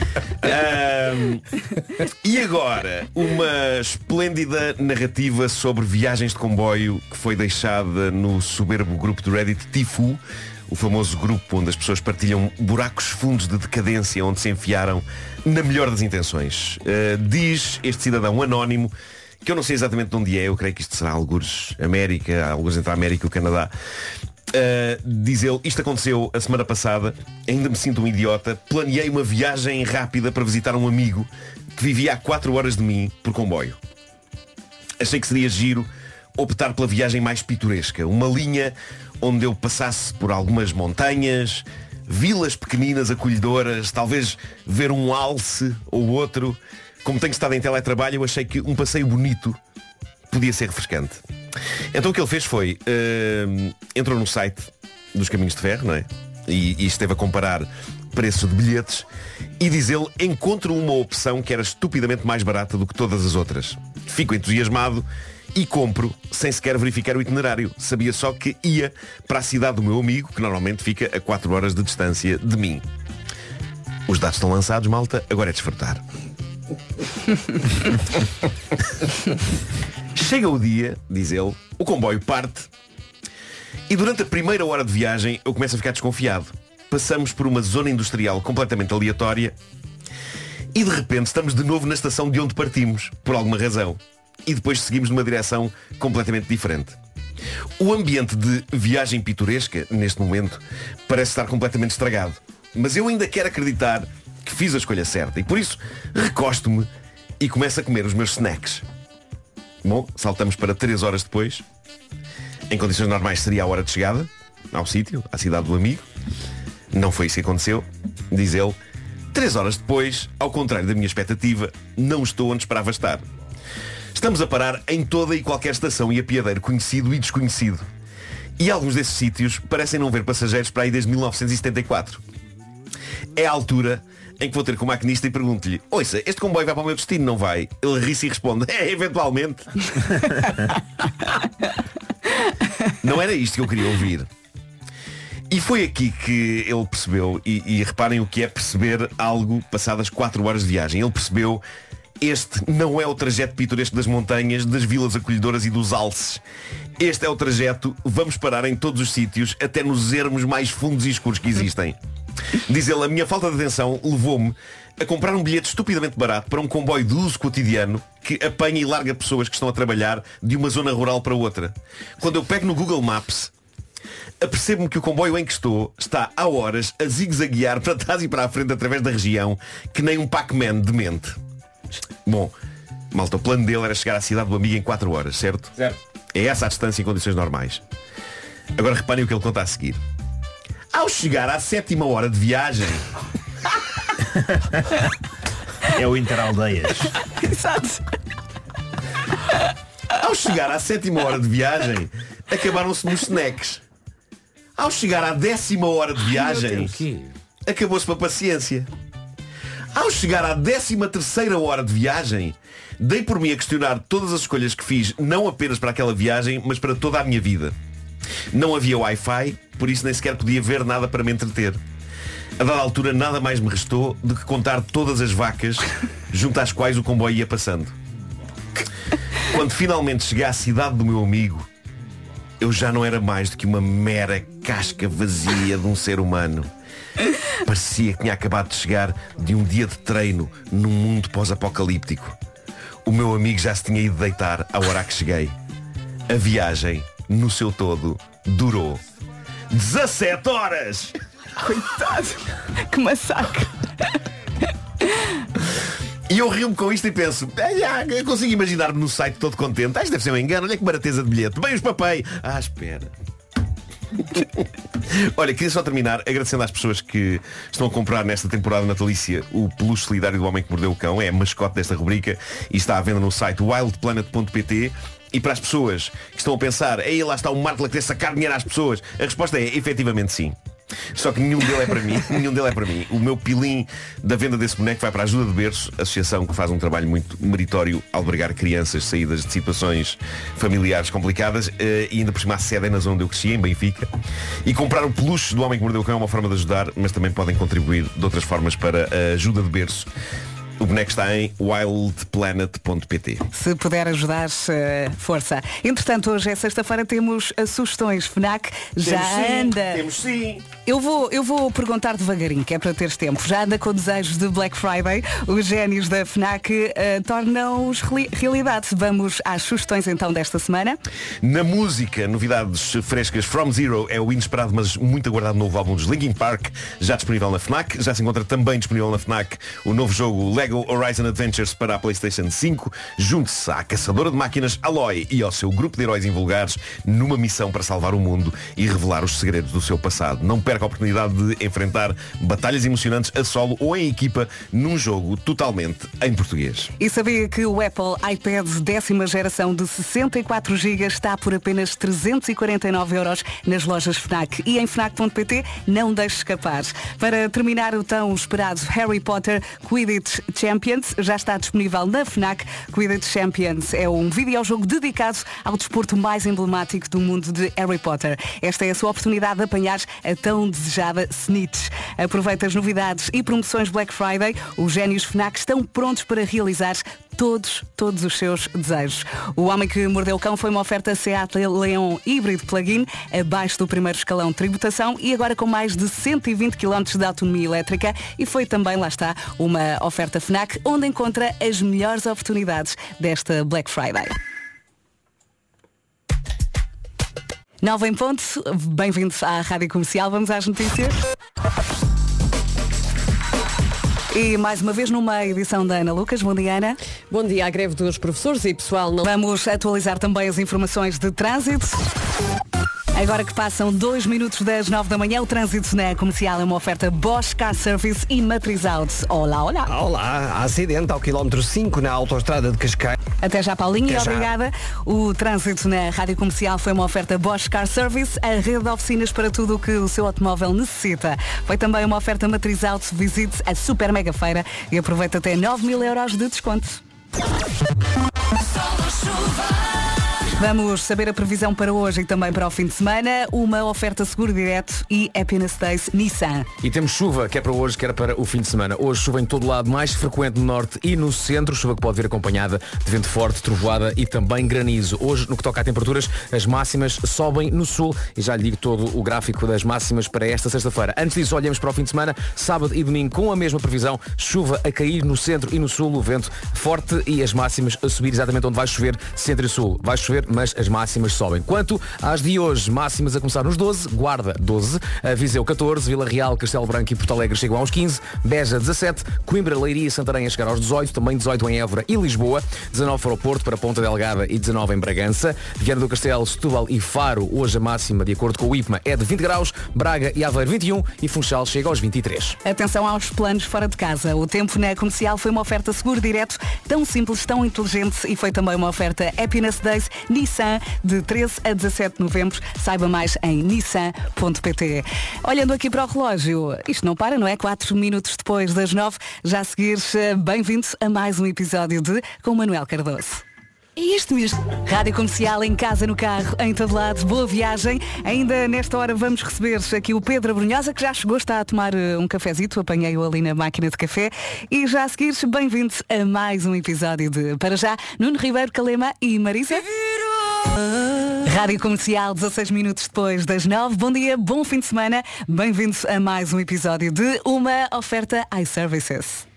ahm, e agora uma esplêndida narrativa sobre viagens de comboio que foi deixada no soberbo grupo do Reddit Tifu, o famoso grupo onde as pessoas partilham buracos fundos de decadência onde se enfiaram na melhor das intenções. Uh, diz este cidadão anónimo, que eu não sei exatamente de onde é, eu creio que isto será algures América, algures entre a América e o Canadá. Uh, diz ele, isto aconteceu a semana passada, ainda me sinto um idiota, planeei uma viagem rápida para visitar um amigo que vivia a quatro horas de mim por comboio. Achei que seria giro optar pela viagem mais pitoresca, uma linha onde eu passasse por algumas montanhas, vilas pequeninas acolhedoras, talvez ver um alce ou outro. Como tenho estado em teletrabalho, eu achei que um passeio bonito podia ser refrescante. Então o que ele fez foi, uh, entrou no site dos Caminhos de Ferro, não é? e, e esteve a comparar preço de bilhetes e diz ele, encontro uma opção que era estupidamente mais barata do que todas as outras. Fico entusiasmado e compro sem sequer verificar o itinerário. Sabia só que ia para a cidade do meu amigo, que normalmente fica a quatro horas de distância de mim. Os dados estão lançados, malta, agora é desfrutar. Chega o dia, diz ele, o comboio parte e durante a primeira hora de viagem eu começo a ficar desconfiado. Passamos por uma zona industrial completamente aleatória e de repente estamos de novo na estação de onde partimos, por alguma razão. E depois seguimos numa direção completamente diferente. O ambiente de viagem pitoresca, neste momento, parece estar completamente estragado. Mas eu ainda quero acreditar que fiz a escolha certa. E por isso recosto-me e começo a comer os meus snacks. Bom, saltamos para três horas depois. Em condições normais seria a hora de chegada ao sítio, à cidade do amigo. Não foi isso que aconteceu, diz ele. Três horas depois, ao contrário da minha expectativa, não estou onde esperava estar. Estamos a parar em toda e qualquer estação e apiadeiro conhecido e desconhecido. E alguns desses sítios parecem não ver passageiros para aí desde mil novecentos e setenta e quatro. É a altura em que vou ter com o maquinista e pergunto-lhe: ouça, este comboio vai para o meu destino, não vai? Ele ri-se e responde: é, eventualmente. Não era isto que eu queria ouvir. E foi aqui que ele percebeu, e, e reparem o que é perceber algo passadas quatro horas de viagem. Ele percebeu: este não é o trajeto pitoresco das montanhas, das vilas acolhedoras e dos alces. Este é o trajeto, vamos parar em todos os sítios, até nos ermos mais fundos e escuros que existem. Diz ele, a minha falta de atenção levou-me a comprar um bilhete estupidamente barato para um comboio de uso cotidiano que apanha e larga pessoas que estão a trabalhar de uma zona rural para outra. Quando eu pego no Google Maps, apercebo-me que o comboio em que estou está há horas a zigue-zaguear para trás e para a frente através da região, que nem um Pac-Man demente. Bom, malta, o plano dele era chegar à cidade do amigo em quatro horas, certo? Certo. É essa a distância em condições normais. Agora reparem o que ele conta a seguir. Ao chegar à sétima hora de viagem... É o Interaldeias. Exato. Ao chegar à sétima hora de viagem, acabaram-se-me os snacks. Ao chegar à décima hora de viagem, acabou-se-me a paciência. Ao chegar à décima terceira hora de viagem, dei por mim a questionar todas as escolhas que fiz, não apenas para aquela viagem, mas para toda a minha vida. Não havia Wi-Fi, por isso nem sequer podia ver nada para me entreter. A dada altura nada mais me restou do que contar todas as vacas junto às quais o comboio ia passando. Quando finalmente cheguei à cidade do meu amigo, eu já não era mais do que uma mera casca vazia de um ser humano. Parecia que tinha acabado de chegar de um dia de treino num mundo pós-apocalíptico. O meu amigo já se tinha ido deitar à hora que cheguei. A viagem, no seu todo, durou dezassete horas! Coitado, que massacre. E eu rio-me com isto e penso, ah, eu consigo imaginar-me no site todo contente. Ah, isto deve ser um engano, olha que barateza de bilhete. Bem os papéis. Ah, espera. Olha, queria só terminar agradecendo às pessoas que estão a comprar nesta temporada natalícia o peluche solidário do Homem que Mordeu o Cão. É a mascote desta rubrica e está à venda no site wild planet ponto pt. E para as pessoas que estão a pensar, aí lá está o Marco a querer sacar dinheiro às pessoas, a resposta é efetivamente sim. Só que nenhum dele é para mim. Nenhum dele é para mim. O meu pilim da venda desse boneco vai para a Ajuda de Berço, associação que faz um trabalho muito meritório ao albergar crianças saídas de situações familiares complicadas, e ainda por cima a sede é na zona onde eu cresci, em Benfica. E comprar o peluche do Homem que Mordeu o Cão é uma forma de ajudar, mas também podem contribuir de outras formas para a Ajuda de Berço. O boneco está em wild planet ponto pt. Se puder ajudar, uh, força. Entretanto, hoje é sexta-feira, temos as sugestões FNAC. Já Temos sim, anda. Temos sim. Eu vou, eu vou perguntar devagarinho, que é para teres tempo. Já anda com desejos de Black Friday. Os génios da FNAC uh, tornam-os realidade. Vamos às sugestões então desta semana. Na música, novidades frescas. From Zero é o inesperado, mas muito aguardado novo álbum dos Linkin Park, já disponível na FNAC. Já se encontra também disponível na FNAC o novo jogo Lego Lego Horizon Adventures para a PlayStation cinco. Junte-se à caçadora de máquinas Aloy e ao seu grupo de heróis invulgares numa missão para salvar o mundo e revelar os segredos do seu passado. Não perca a oportunidade de enfrentar batalhas emocionantes a solo ou em equipa num jogo totalmente em português. E sabia que o Apple iPad décima geração de sessenta e quatro gigas está por apenas trezentos e quarenta e nove euros nas lojas FNAC e em fnac ponto pt. Não deixe escapar. Para terminar o tão esperado Harry Potter Quidditch Champions já está disponível na FNAC. Quidditch Champions é um videojogo dedicado ao desporto mais emblemático do mundo de Harry Potter. Esta é a sua oportunidade de apanhar a tão desejada Snitch. Aproveita as novidades e promoções Black Friday. Os génios FNAC estão prontos para realizar todos, todos os seus desejos. O Homem que Mordeu o Cão foi uma oferta Seat Leon híbrido plug-in, abaixo do primeiro escalão de tributação e agora com mais de cento e vinte quilómetros de autonomia elétrica, e foi também, lá está, uma oferta FNAC, onde encontra as melhores oportunidades desta Black Friday. Nove em ponto, bem-vindos à Rádio Comercial, vamos às notícias. E mais uma vez numa edição da Ana Lucas. Bom dia, Ana. Bom dia. A greve dos professores e pessoal não... Vamos atualizar também as informações de trânsito. Agora que passam dois minutos das nove da manhã, o trânsito na Comercial é uma oferta Bosch Car Service e Matriz Auto. Olá, olá. Olá. Acidente ao quilómetro cinco na autoestrada de Cascais. Até já, Paulinho, Até e obrigada. Já. O trânsito na Rádio Comercial foi uma oferta Bosch Car Service, a rede de oficinas para tudo o que o seu automóvel necessita. Foi também uma oferta Matriz Auto. Visite a Super Mega Feira e aproveita até nove mil euros de desconto. Vamos saber a previsão para hoje e também para o fim de semana. Uma oferta Seguro Direto e Happiness Days Nissan. E temos chuva, quer para hoje, quer para o fim de semana. Hoje chuva em todo o lado, mais frequente no norte e no centro. Chuva que pode vir acompanhada de vento forte, trovoada e também granizo. Hoje, no que toca a temperaturas, as máximas sobem no sul. E já lhe digo todo o gráfico das máximas para esta sexta-feira. Antes disso, olhamos para o fim de semana. Sábado e domingo com a mesma previsão. Chuva a cair no centro e no sul. O vento forte e as máximas a subir exatamente onde vai chover, centro e sul. Vai chover, mas as máximas sobem. Quanto às de hoje, máximas a começar nos doze, Guarda doze, Viseu catorze, Vila Real, Castelo Branco e Porto Alegre chegam aos quinze, Beja dezassete, Coimbra, Leiria e Santarém a chegar aos dezoito, também dezoito em Évora e Lisboa, dezanove para o Porto, para Ponta Delgada e dezanove em Bragança, Viana do Castelo, Setúbal e Faro, hoje a máxima, de acordo com o I P M A, é de vinte graus, Braga e Aveiro vinte e um e Funchal chega aos vinte e três. Atenção aos planos fora de casa. O tempo na Comercial foi uma oferta Seguro Direto, tão simples, tão inteligente, e foi também uma oferta Happiness Days Nissan, de treze a dezassete de novembro. Saiba mais em nissan ponto pt. Olhando aqui para o relógio, isto não para, não é? Quatro minutos depois das nove, já a seguir, bem-vindo a mais um episódio de Com Manuel Cardoso. É este mesmo. Rádio Comercial, em casa, no carro, em todo lado. Boa viagem. Ainda nesta hora vamos receber aqui o Pedro Abrunhosa, que já chegou, está a tomar um cafezito. Apanhei-o ali na máquina de café. E já a seguir, bem-vindos a mais um episódio de Para Já, Nuno Ribeiro, Calema e Marisa. Rádio Comercial, dezasseis minutos depois das nove. Bom dia, bom fim de semana. Bem-vindos a mais um episódio de uma oferta iServices.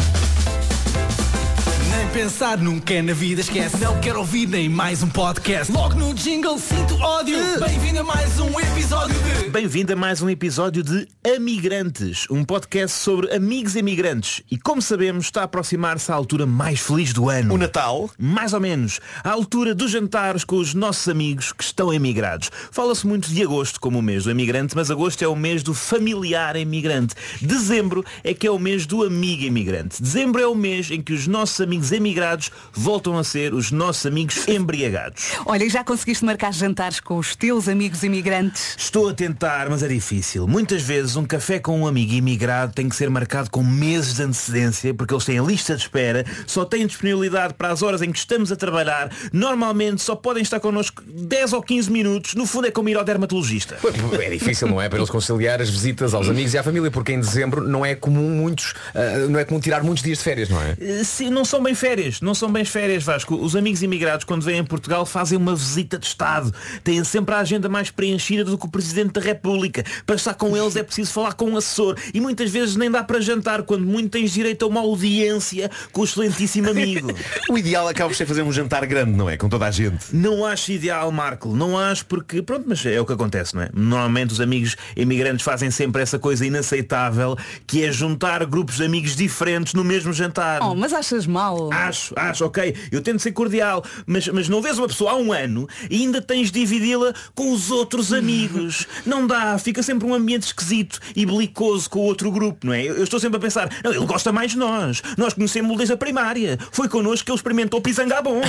Nem pensar nunca é na vida, esquece. Não quero ouvir nem mais um podcast. Logo no jingle sinto ódio. Bem-vindo a mais um episódio de... Bem-vindo a mais um episódio de Amigrantes, um podcast sobre amigos emigrantes. E como sabemos, está a aproximar-se a altura mais feliz do ano. O Natal? Mais ou menos. A altura dos jantares com os nossos amigos que estão emigrados. Fala-se muito de agosto como o mês do emigrante, mas agosto é o mês do familiar emigrante. Dezembro é que é o mês do amigo emigrante. Dezembro é o mês em que os nossos amigos emigrados voltam a ser os nossos amigos embriagados. Olha, e já conseguiste marcar jantares com os teus amigos imigrantes? Estou a tentar, mas é difícil. Muitas vezes um café com um amigo imigrado tem que ser marcado com meses de antecedência, porque eles têm a lista de espera, só têm disponibilidade para as horas em que estamos a trabalhar, normalmente só podem estar connosco dez ou quinze minutos, no fundo é como ir ao dermatologista. É difícil, não é? Para eles conciliar as visitas aos amigos e à família, porque em dezembro não é comum muitos, uh, não é comum tirar muitos dias de férias, não é? Sim, não são bem férias. férias, não são bem férias, Vasco. Os amigos imigrados, quando vêm em Portugal, fazem uma visita de Estado. Têm sempre a agenda mais preenchida do que o Presidente da República. Para estar com eles é preciso falar com um assessor. E muitas vezes nem dá para jantar, quando muito tens direito a uma audiência com o excelentíssimo amigo. O ideal acaba por ser fazer um jantar grande, não é? Com toda a gente. Não acho ideal, Marco. Não acho porque, pronto, mas é o que acontece, não é? Normalmente os amigos imigrantes fazem sempre essa coisa inaceitável, que é juntar grupos de amigos diferentes no mesmo jantar. Oh, mas achas mal? Acho, acho, ok. Eu tento ser cordial, mas, mas não vês uma pessoa há um ano e ainda tens de dividi-la com os outros amigos. Não dá, fica sempre um ambiente esquisito e belicoso com o outro grupo, não é? Eu, eu estou sempre a pensar, não, ele gosta mais de nós. Nós conhecemos-lo desde a primária. Foi connosco que ele experimentou pisangabon.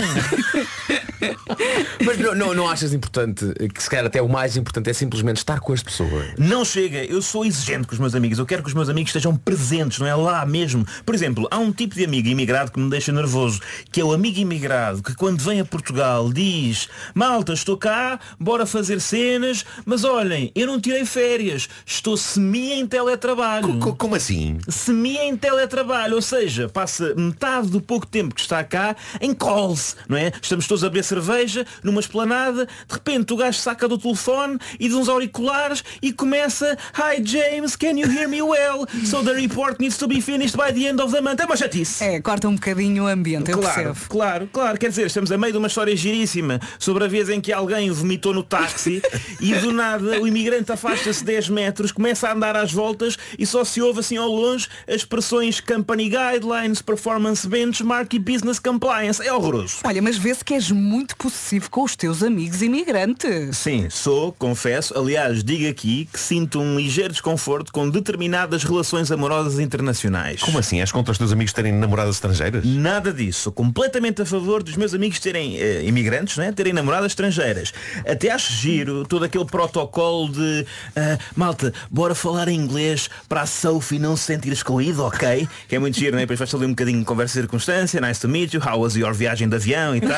Mas não, não, não achas importante, que se calhar até o mais importante é simplesmente estar com as pessoas? Não chega, eu sou exigente com os meus amigos. Eu quero que os meus amigos estejam presentes, não é lá mesmo. Por exemplo, há um tipo de amigo imigrado que me deixa nervoso, que é o amigo imigrado que quando vem a Portugal diz: malta, estou cá, bora fazer cenas, mas olhem, eu não tirei férias, estou semi em teletrabalho. Co- como assim? Semi em teletrabalho, ou seja, passa metade do pouco tempo que está cá em calls, não é? Estamos todos a beber cerveja numa esplanada, de repente o gajo saca do telefone e de uns auriculares e começa: Hi James, can you hear me well? So the report needs to be finished by the end of the month. É uma chatice. É, corta um bocadinho o ambiente, eu Claro, percebo. claro, claro. Quer dizer, estamos a meio de uma história giríssima sobre a vez em que alguém vomitou no táxi e do nada o imigrante afasta-se dez metros, começa a andar às voltas e só se ouve assim ao longe as expressões Company Guidelines, Performance Benchmark e Business Compliance. É horroroso. Olha, mas vê-se que és muito possessivo com os teus amigos imigrantes. Sim, sou, confesso. Aliás, digo aqui que sinto um ligeiro desconforto com determinadas relações amorosas internacionais. Como assim? És contra os teus amigos terem namoradas estrangeiras? Nada disso. Sou completamente a favor dos meus amigos terem eh, imigrantes, né? Terem namoradas estrangeiras. Até acho giro todo aquele protocolo de ah, malta, bora falar em inglês para a Sophie não se sentir excluída, ok? Que é muito giro, né? Depois faz ali um bocadinho de conversa de circunstância. Nice to meet you. How was your viagem de avião e tal.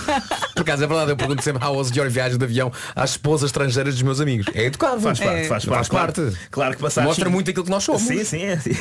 Por acaso é verdade, eu pergunto sempre how was your viagem de avião às esposas estrangeiras dos meus amigos. É educado. Faz parte, é. faz parte. Faz parte. Claro, claro que passados Mostra cinco... muito aquilo que nós somos. Sim, sim, é, sim.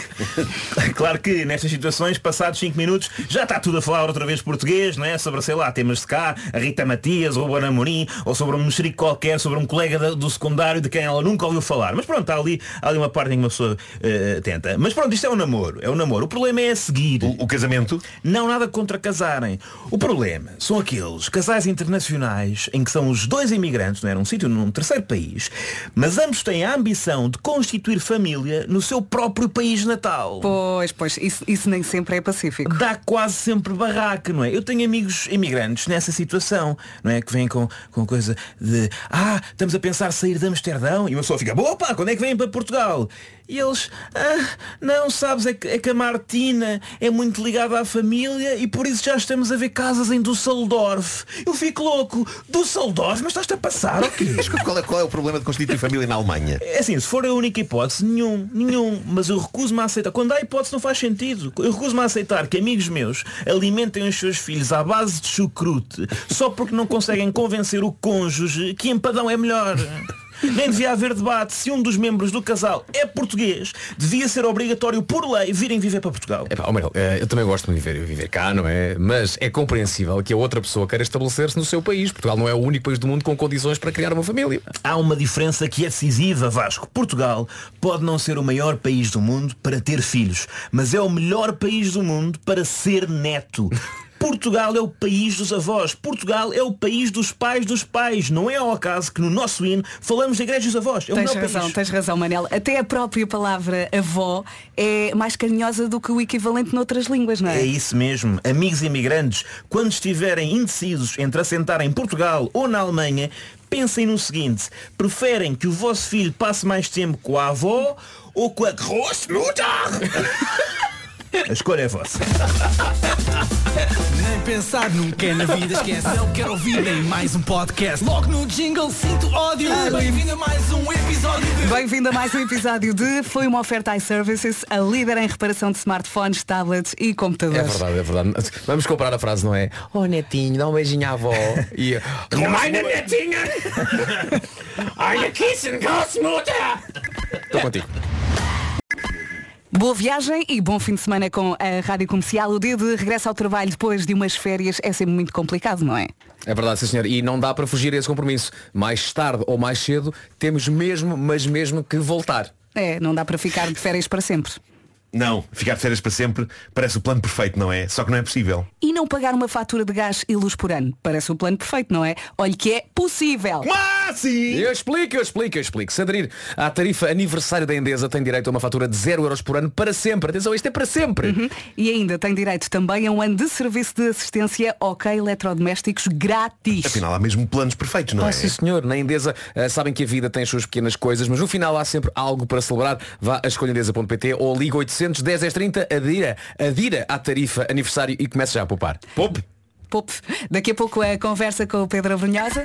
Claro que nestas situações, passados cinco minutos, já está tudo a falar outra vez português, não é? Sobre, sei lá, temas de cá, a Rita Matias, ou o Ruben Amorim, ou sobre um mexerico qualquer, sobre um colega da, do secundário de quem ela nunca ouviu falar. Mas pronto, há ali, há ali uma parte em que uma pessoa uh, tenta. Mas pronto, isto é um namoro. É um namoro. O problema é a seguir. O, o casamento? Não, nada contra casarem. O problema são aqueles casais internacionais em que são os dois imigrantes, não é? Num sítio, num terceiro país, mas ambos têm a ambição de constituir família no seu próprio país natal. Pois, pois, isso, isso nem sempre é pacífico. Dá quase sempre barraca, não é? Eu tenho amigos imigrantes nessa situação, não é? Que vêm com, com coisa de ah, estamos a pensar sair de Amsterdão, e uma pessoa fica, boa, pá, quando é que vêm para Portugal? E eles, ah, não, sabes, é que, é que a Martina é muito ligada à família e por isso já estamos a ver casas em Düsseldorf. Eu fico louco, Düsseldorf, mas estás-te a passar, o quê? Mas qual é, qual é o problema de constituir família na Alemanha? É assim, se for a única hipótese, nenhum, nenhum, mas eu recuso-me a aceitar. Quando há hipótese não faz sentido. Eu recuso-me a aceitar que amigos meus alimentem os seus filhos à base de chucrute só porque não conseguem convencer o cônjuge que empadão é melhor. Nem devia haver debate. Se um dos membros do casal é português, devia ser obrigatório por lei virem viver para Portugal. Epá, oh, Manuel, eu também gosto de viver, viver cá, não é? Mas é compreensível que a outra pessoa queira estabelecer-se no seu país. Portugal não é o único país do mundo com condições para criar uma família. Há uma diferença que é decisiva, Vasco. Portugal pode não ser o maior país do mundo para ter filhos, mas é o melhor país do mundo para ser neto. Portugal é o país dos avós. Portugal é o país dos pais dos pais. Não é ao acaso que no nosso hino falamos de igrejas avós. É o tens melhor razão, país. tens razão, Manel. Até a própria palavra avó é mais carinhosa do que o equivalente noutras línguas, não é? É isso mesmo. Amigos imigrantes, quando estiverem indecisos entre assentar em Portugal ou na Alemanha, pensem no seguinte: preferem que o vosso filho passe mais tempo com a avó ou com a Großmutter? A escolha é vossa. Nem pensar nunca é na vida, esquece. Não quero ouvir nem mais um podcast. Logo no jingle sinto ódio. Bem-vindo a mais um episódio de... Bem-vindo a mais um episódio de Foi uma oferta iServices, a líder em reparação de smartphones, tablets e computadores. É verdade, é verdade. Vamos comprar a frase, não é? Oh netinho, dá um beijinho à avó. E Meine netinha! Eine Kissen Großmutter! Estou contigo. Boa viagem e bom fim de semana com a Rádio Comercial. O dia de regresso ao trabalho depois de umas férias é sempre muito complicado, não é? É verdade, sim senhor. E não dá para fugir a esse compromisso. Mais tarde ou mais cedo temos mesmo, mas mesmo que voltar. É, não dá para ficar de férias para sempre. Não, ficar de férias para sempre parece o plano perfeito, não é? Só que não é possível. E não pagar uma fatura de gás e luz por ano. Parece o plano perfeito, não é? Olhe que é possível. Mas sim! Eu explico, eu explico, eu explico. Se aderir à tarifa aniversário da Endesa tem direito a uma fatura de zero euros por ano para sempre. Atenção, isto é para sempre. Uhum. E ainda tem direito também a um ano de serviço de assistência OK Eletrodomésticos grátis. Afinal, há mesmo planos perfeitos, não ah, é? Sim senhor, na Endesa uh, sabem que a vida tem as suas pequenas coisas, mas no final há sempre algo para celebrar. Vá a escolha endesa ponto pt ou liga oitocentos, dez, dez, trinta, adira, adira à tarifa aniversário e comece já a poupar. Poupe! Poupe. Daqui a pouco a conversa com o Pedro Abrunhosa.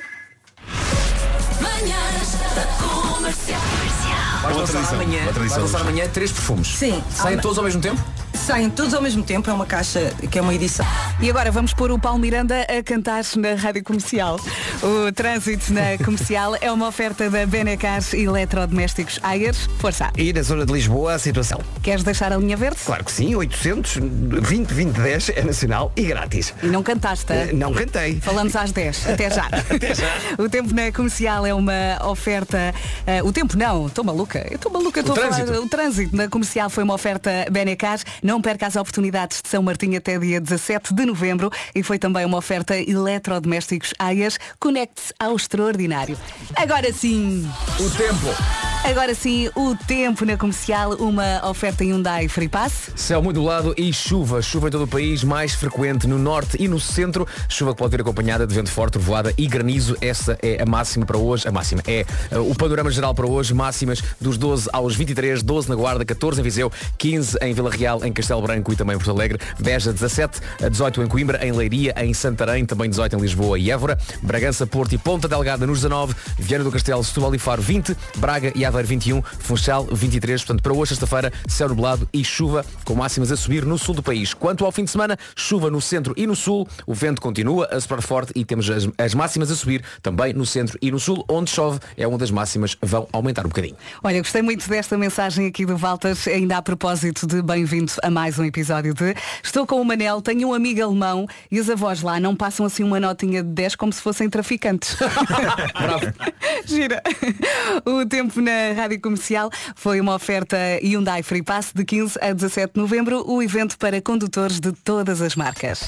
Vais lançar amanhã, vais lançar amanhã três perfumes. Sim. Saem todos ao mesmo tempo? Saem todos ao mesmo tempo, é uma caixa que é uma edição. E agora vamos pôr o Paulo Miranda a cantar na Rádio Comercial. O trânsito na Comercial é uma oferta da Benecar Eletrodomésticos Ayers. Força! E na zona de Lisboa a situação? Queres deixar a linha verde? Claro que sim, oitocentos, vinte, vinte, dez é nacional e grátis. E não cantaste? Uh, não cantei. Falamos às dez. Até já. Até já. O tempo na Comercial é uma oferta... Uh, o tempo não, estou maluca. Eu estou maluca, estou a falar. O trânsito na Comercial foi uma oferta Benecar. Não perca as oportunidades de São Martinho até dia dezassete de novembro e foi também uma oferta Eletrodomésticos Ayers. Conecte-se ao extraordinário. Agora sim. O tempo. Agora sim, o tempo na Comercial, uma oferta Hyundai Free Pass. Céu muito nublado e chuva. Chuva em todo o país, mais frequente no norte e no centro. Chuva que pode vir acompanhada de vento forte, trovoada e granizo. Essa é a máxima para hoje. A máxima é uh, o panorama geral para hoje. Máximas dos doze aos vinte e três, doze na Guarda, catorze em Viseu, quinze em Vila Real, em Castelo Branco e também em Porto Alegre, Beja dezassete, dezoito em Coimbra, em Leiria, em Santarém, também dezoito em Lisboa e Évora, Bragança, Porto e Ponta Delgada nos dezanove, Viana do Castelo, Setúbal e Faro vinte, Braga e Aveiro vinte e um, Funchal vinte e três. Portanto, para hoje, sexta-feira, céu nublado e chuva com máximas a subir no sul do país. Quanto ao fim de semana, chuva no centro e no sul, o vento continua a soprar forte e temos as, as máximas a subir também no centro e no sul, onde chove é onde as máximas vão aumentar um bocadinho. Olha, gostei muito desta mensagem aqui do Walter, ainda a propósito de bem-vindo a mais um episódio de Estou com o Manel, tenho um amigo alemão e os avós lá não passam assim uma notinha de dez como se fossem traficantes. Bravo. Gira. O tempo na Rádio Comercial foi uma oferta Hyundai Free Pass de quinze a dezassete de novembro, o evento para condutores de todas as marcas.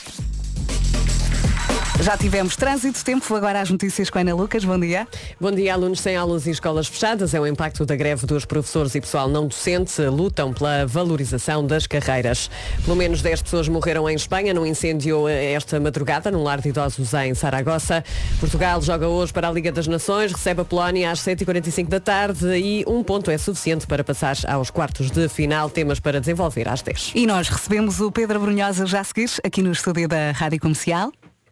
Já tivemos trânsito, tempo, agora às notícias com a Ana Lucas. Bom dia. Bom dia. Alunos sem aulas e escolas fechadas. É o impacto da greve dos professores e pessoal não docente. Lutam pela valorização das carreiras. Pelo menos dez pessoas morreram em Espanha num incêndio esta madrugada num lar de idosos em Saragossa. Portugal joga hoje para a Liga das Nações, recebe a Polónia às sete e quarenta e cinco da tarde e um ponto é suficiente para passar aos quartos de final. Temas para desenvolver às dez. E nós recebemos o Pedro Abrunhosa já a seguir, aqui no estúdio da Rádio Comercial.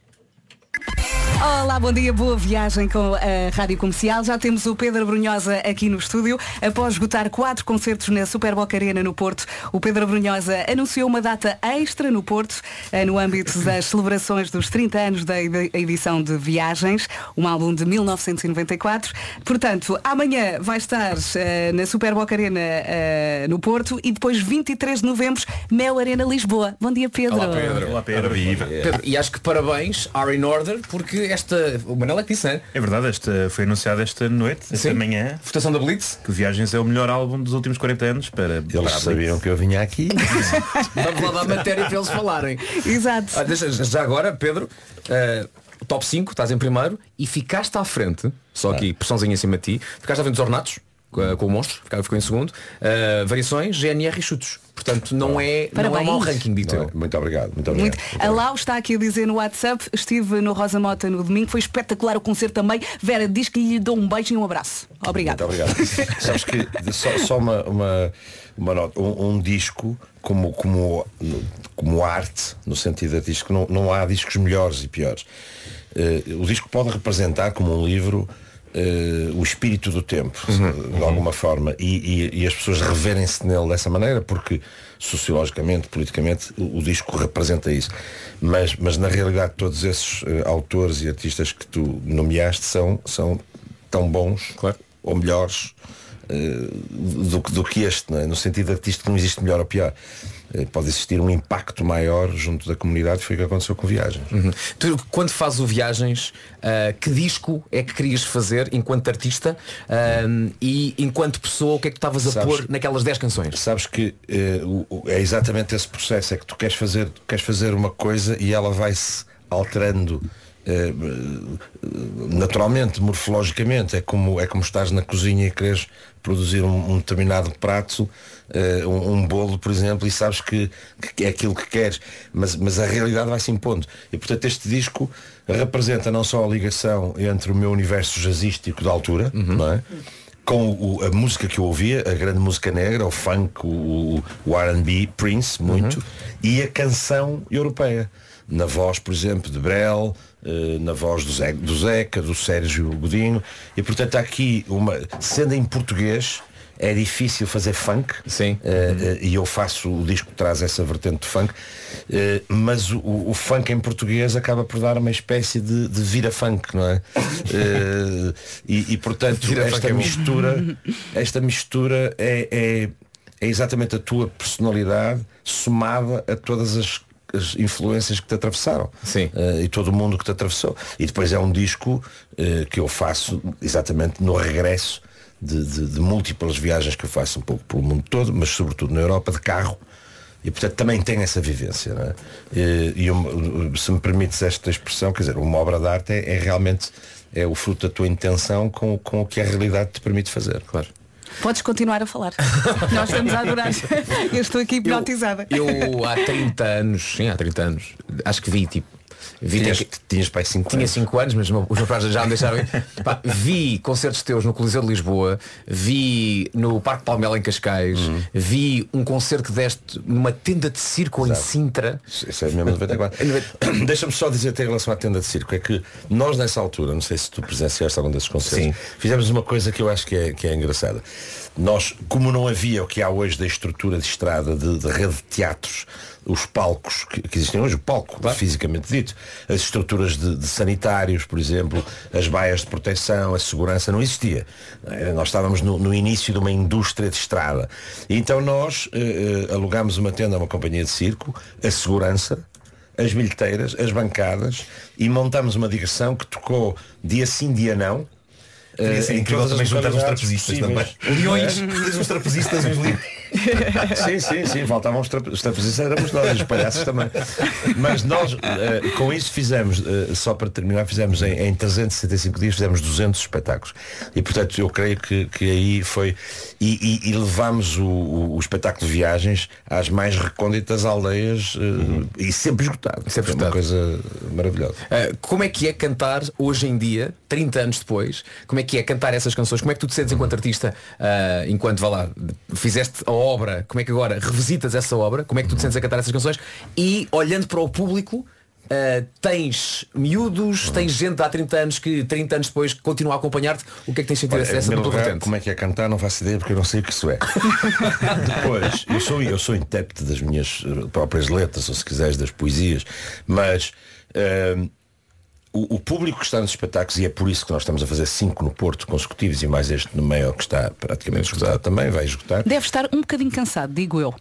Olá, bom dia, boa viagem com a Rádio Comercial. Já temos o Pedro Abrunhosa aqui no estúdio. Após esgotar quatro concertos na Super Boca Arena no Porto, o Pedro Abrunhosa anunciou uma data extra no Porto, no âmbito das celebrações dos trinta anos da edição de Viagens, um álbum de mil novecentos e noventa e quatro. Portanto, amanhã vai estar uh, na Super Boca Arena uh, no Porto e depois vinte e três de novembro, Mel Arena Lisboa. Bom dia, Pedro. Olá, Pedro. Olá, Pedro. Pedro. E acho que parabéns, are in order, porque esta, o Manel é que disse, não é? É verdade, esta foi anunciado esta noite, esta Sim. manhã. Votação da Blitz. Que Viagens é o melhor álbum dos últimos quarenta anos para... Eles para sabiam que eu vinha aqui. Vamos lá dar matéria para eles falarem. Exato. Ah, deixa, já agora, Pedro, uh, top cinco, estás em primeiro e ficaste à frente, só aqui, ah. pressãozinha em cima de ti, ficaste à frente dos Ornatos, uh, com o Monstro, ficou em segundo, uh, variações, G N R e Chutos. Portanto, não é, não é mau ranking, dito eu. Muito obrigado. Muito obrigado. Muito. A Lau está aqui a dizer no WhatsApp, estive no Rosa Mota no domingo, foi espetacular o concerto também. Vera diz que lhe dou um beijo e um abraço. Obrigado. Muito obrigado. Sabes que só, só uma, uma, uma nota, um, um disco como, como, como arte, no sentido de disco, não, não há discos melhores e piores. Uh, o disco pode representar como um livro Uh, o espírito do tempo, uhum, de alguma uhum. forma, e, e, e as pessoas reverem-se nele dessa maneira, porque sociologicamente, politicamente, o, o disco representa isso. Mas, mas na realidade todos esses uh, autores e artistas que tu nomeaste são, são tão bons, claro, ou melhores do, do que este, não é? No sentido artístico não existe melhor ou pior. Pode existir um impacto maior junto da comunidade, foi o que aconteceu com Viagens. Uhum. Tu, quando fazes o Viagens, uh, que disco é que querias fazer enquanto artista uh, e enquanto pessoa, o que é que tu estavas a sabes, pôr naquelas dez canções? Sabes que uh, é exatamente esse processo, é que tu queres fazer, tu queres fazer uma coisa e ela vai-se alterando uh, naturalmente, morfologicamente. É como, é como estás na cozinha e queres produzir um, um determinado prato, uh, um, um bolo, por exemplo, e sabes que, que é aquilo que queres, mas, mas a realidade vai se impondo. E portanto este disco representa não só a ligação entre o meu universo jazzístico da altura, uhum. não é? Com o, a música que eu ouvia, a grande música negra, o funk, o, o R and B, Prince, muito, uhum. e a canção europeia. Na voz, por exemplo, de Brel, uh, na voz do, Zé, do Zeca, do Sérgio Godinho. E portanto há aqui uma. Sendo em português, é difícil fazer funk. Sim. Uh, uh, e eu faço, o disco que traz essa vertente de funk. Uh, mas o, o funk em português acaba por dar uma espécie de, de vira-funk, não é? Uh, e, e portanto vira esta mistura, esta mistura é, é, é exatamente a tua personalidade somada a todas as as influências que te atravessaram. Sim. Uh, e todo o mundo que te atravessou. E depois é um disco uh, que eu faço exatamente no regresso de, de, de múltiplas viagens que eu faço um pouco pelo mundo todo, mas sobretudo na Europa, de carro. E portanto também tem essa vivência, não é? E, e eu, se me permites esta expressão, quer dizer, uma obra de arte é, é realmente é o fruto da tua intenção com, com o que a realidade te permite fazer. Claro. Podes continuar a falar. Nós estamos a adorar. Eu estou aqui hipnotizada. Eu, eu há trinta anos, sim, há trinta anos, acho que vi tipo. Vi tinhas, que, tinhas pai cinco tinha anos. cinco anos, mas os meus pais já me deixaram ir. Pá, vi concertos teus no Coliseu de Lisboa, vi no Parque Palmela em Cascais, uhum. vi um concerto que deste numa tenda de circo Exato. Em Sintra. Isso é mesmo noventa e quatro. Deixa-me só dizer em relação à tenda de circo, é que nós nessa altura, não sei se tu presenciaste algum desses concertos, Sim. fizemos uma coisa que eu acho que é, que é engraçada. Nós, como não havia o que há hoje da estrutura de estrada, de, de rede de teatros, os palcos que, que existem hoje, o palco, claro. Fisicamente dito, as estruturas de, de sanitários, por exemplo, as baias de proteção, a segurança, não existia. Nós estávamos no, no início de uma indústria de estrada. E então nós eh, alugámos uma tenda a uma companhia de circo, a segurança, as bilheteiras, as bancadas, e montámos uma digressão que tocou dia sim, dia não. Queria ser incrível também juntar os trapezistas também. Leões, é. Os trapezistas, os livros. Sim, sim, sim, faltavam os, trape... os trapezistas, éramos nós, os palhaços também. Mas nós, uh, com isso fizemos, uh, só para terminar, fizemos em, em trezentos e sessenta e cinco dias, fizemos duzentos espetáculos. E portanto eu creio que, que aí foi. E, e, e levámos o, o, o espetáculo de viagens às mais recônditas aldeias uh, uhum. e sempre esgotado. Sempre é uma coisa maravilhosa. Uh, como é que é cantar hoje em dia, trinta anos depois, como é que é cantar essas canções? Como é que tu te sentes enquanto artista, uh, enquanto, vá lá, fizeste a obra, como é que agora revisitas essa obra, como é que tu te sentes a cantar essas canções e olhando para o público, uh, tens miúdos, tens gente há trinta anos que trinta anos depois continua a acompanhar-te, o que é que tens sentido Olha, essa dupla vertente? Como é que é cantar, não faço ideia porque eu não sei o que isso é. Depois, eu sou, eu sou intérprete das minhas próprias letras, ou se quiseres das poesias, mas uh, O, o público que está nos espetáculos, e é por isso que nós estamos a fazer cinco no Porto consecutivos e mais este no meio que está praticamente esgotado também, vai esgotar. Deve estar um bocadinho cansado, digo eu.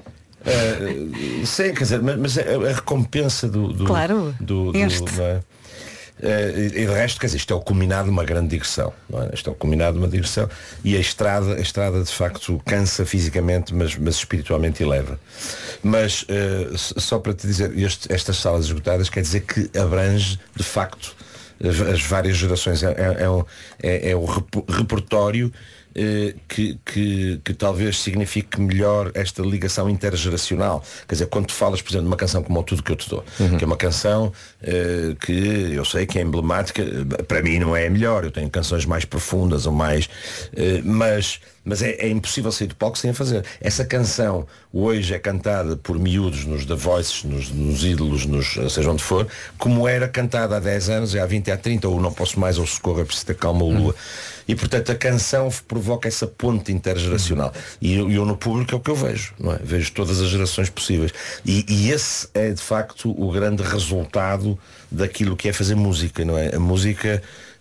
Uh, sei, quer dizer, mas, mas a, a recompensa do, do, claro, do, do não é? Uh, e de resto, quer dizer, isto é o culminado de uma grande digressão, não é? Isto é o culminado de uma digressão e a estrada, a estrada de facto cansa fisicamente, mas, mas espiritualmente eleva. Mas uh, só para te dizer, este, estas salas esgotadas quer dizer que abrange de facto as várias gerações. É, é, é, um, é, é o repertório eh, que, que, que talvez signifique melhor esta ligação intergeracional. Quer dizer, quando tu falas, por exemplo, de uma canção como o Tudo Que Eu Te Dou, uhum. que é uma canção eh, que eu sei que é emblemática, para mim não é a melhor, eu tenho canções mais profundas ou mais, eh, mas Mas é, é impossível sair do palco sem a fazer. Essa canção hoje é cantada por miúdos nos The Voices, nos, nos ídolos, nos, seja onde for, como era cantada há dez anos, há vinte, há trinta, ou Não Posso Mais, ou Socorro, é preciso ter calma, ou Lua. E portanto a canção provoca essa ponte intergeracional. E eu, eu no público é o que eu vejo, não é? Vejo todas as gerações possíveis. E, e esse é de facto o grande resultado daquilo que é fazer música, não é? A música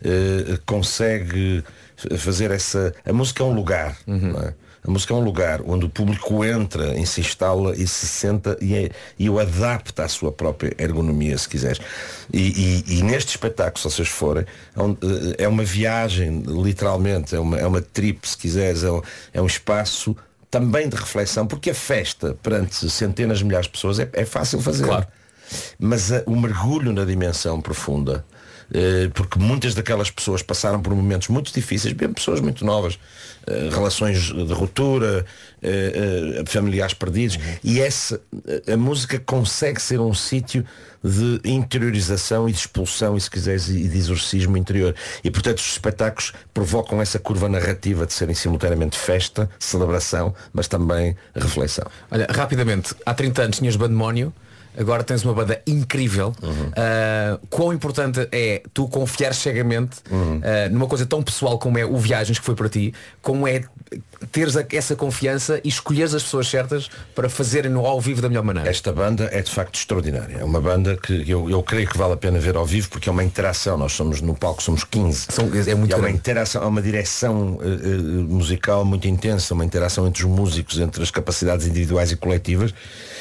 uh, consegue fazer essa... A música é um lugar, uhum. não é? A música é um lugar onde o público entra, e se instala e se senta e, é, e o adapta à sua própria ergonomia, se quiseres. E, e, e neste espetáculo, se vocês forem, é uma viagem, literalmente, é uma, é uma trip, se quiseres, é um, é um espaço também de reflexão, porque a festa perante centenas de milhares de pessoas é, é fácil fazer. Claro. Mas a, o mergulho na dimensão profunda, porque muitas daquelas pessoas passaram por momentos muito difíceis, mesmo pessoas muito novas, relações de ruptura, familiares perdidos, uhum. e essa, a música consegue ser um sítio de interiorização e de expulsão, e se quiseres, e de exorcismo interior. E portanto os espetáculos provocam essa curva narrativa de serem simultaneamente festa, celebração, mas também reflexão. Olha, rapidamente, há trinta anos tinhas Bandemónio, agora tens uma banda incrível. Uhum. Uh, quão importante é tu confiar cegamente uhum. uh, numa coisa tão pessoal como é o Viagens, que foi para ti, como é teres a, essa confiança e escolheres as pessoas certas para fazerem-no ao vivo da melhor maneira. Esta banda é de facto extraordinária. É uma banda que eu, eu creio que vale a pena ver ao vivo, porque é uma interação. Nós somos no palco, somos quinze. São, é muito é uma interação, é uma direção uh, uh, musical muito intensa, uma interação entre os músicos, entre as capacidades individuais e coletivas.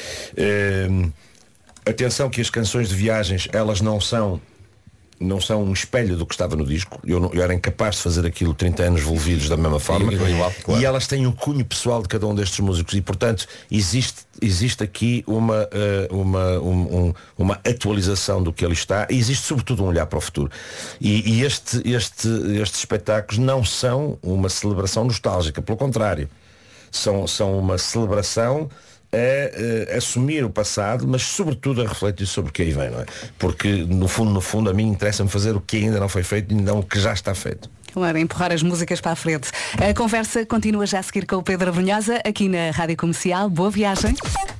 Uh, Atenção que as canções de Viagens, elas não são não são um espelho do que estava no disco. Eu, não, eu era incapaz de fazer aquilo trinta anos envolvidos da mesma forma. Igual, igual, claro. E elas têm o cunho pessoal de cada um destes músicos. E portanto existe, existe aqui uma, uh, uma, um, um, uma atualização do que ali está. E existe sobretudo um olhar para o futuro. E, e este, este, estes espetáculos não são uma celebração nostálgica. Pelo contrário, são, são uma celebração a, a assumir o passado, mas sobretudo a refletir sobre o que aí vem, não é? Porque no fundo, no fundo, a mim interessa-me fazer o que ainda não foi feito e não o que já está feito. Claro, empurrar as músicas para a frente. A conversa continua já a seguir com o Pedro Brunhosa, aqui na Rádio Comercial. Boa viagem.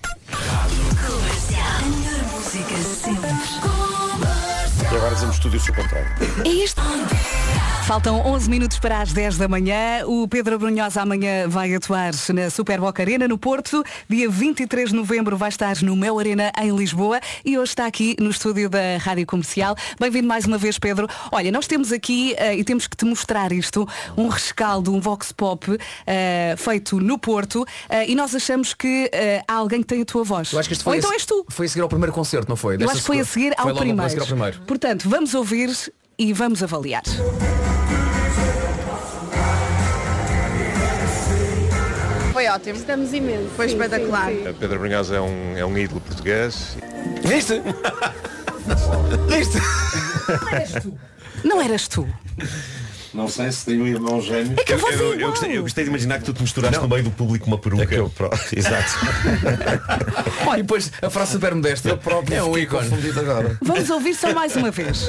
E agora dizemos tudo isso ao contrário. É isto. Faltam onze minutos para as dez da manhã. O Pedro Brunhosa amanhã vai atuar na Super Boca Arena, no Porto. Dia vinte e três de novembro vai estar no Mel Arena, em Lisboa. E hoje está aqui no estúdio da Rádio Comercial. Bem-vindo mais uma vez, Pedro. Olha, nós temos aqui, uh, e temos que te mostrar isto, um rescaldo, um vox pop uh, feito no Porto. Uh, e nós achamos que uh, há alguém que tem a tua voz. Eu acho que isto foi Ou então a, és tu. Foi a seguir ao primeiro concerto, não foi? Eu acho que foi a seguir ao, foi logo primeiro. A seguir ao primeiro. Portanto, vamos ouvir e vamos avaliar. Foi ótimo, estamos imenso. Foi sim, espetacular. Sim, sim. Pedro Brunhosa é um, é um ídolo português. Viste? Viste? Não eras tu. Não eras tu. Não sei se tem um irmão gêmeo. É que eu, eu, eu, gostei, eu gostei de imaginar que tu te misturaste não. no meio do público uma peruca. É que eu, exato. Olha, e depois a frase super modesta. Eu próprio é um ícone. Agora. Vamos ouvir só mais uma vez.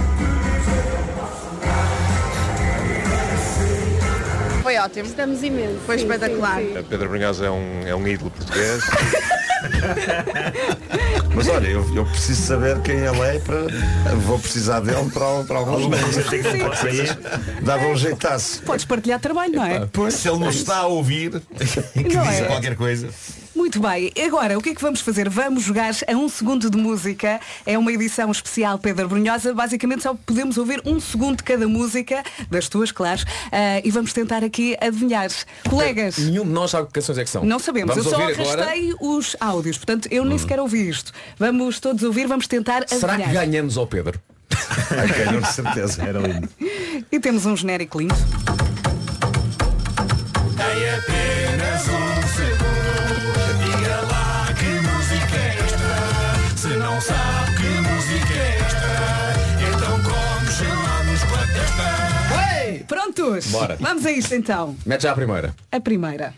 Foi ótimo, estamos imenso. Foi sim, espetacular. Sim, sim. Pedro Brunhosa é um, é um ídolo português. Mas olha, eu, eu preciso saber quem ele é para. Vou precisar dele para, para alguns meses. Dava um jeitaço. Podes partilhar trabalho, não é? Pois, se ele não está a ouvir, que diz é? qualquer coisa. Muito bem, agora o que é que vamos fazer? Vamos jogar a um segundo de música. É uma edição especial Pedro Brunhosa. Basicamente só podemos ouvir um segundo de cada música, das tuas, claro, uh, e vamos tentar aqui adivinhar. Colegas. Nenhum de nós sabe que canções é que são. Não sabemos, vamos eu só arrastei agora os áudios, portanto eu nem hum. sequer ouvi isto. Vamos todos ouvir, vamos tentar adivinhar. Será que ganhamos ao Pedro? Ganhou de certeza, era lindo. E temos um genérico lindo. Tem apenas um segundo. Diga lá que música é esta. Se não sabe que música é esta, então como chamamos com a testa. Ei! Prontos? Bora. Vamos a isto então. Mete já a primeira. A primeira.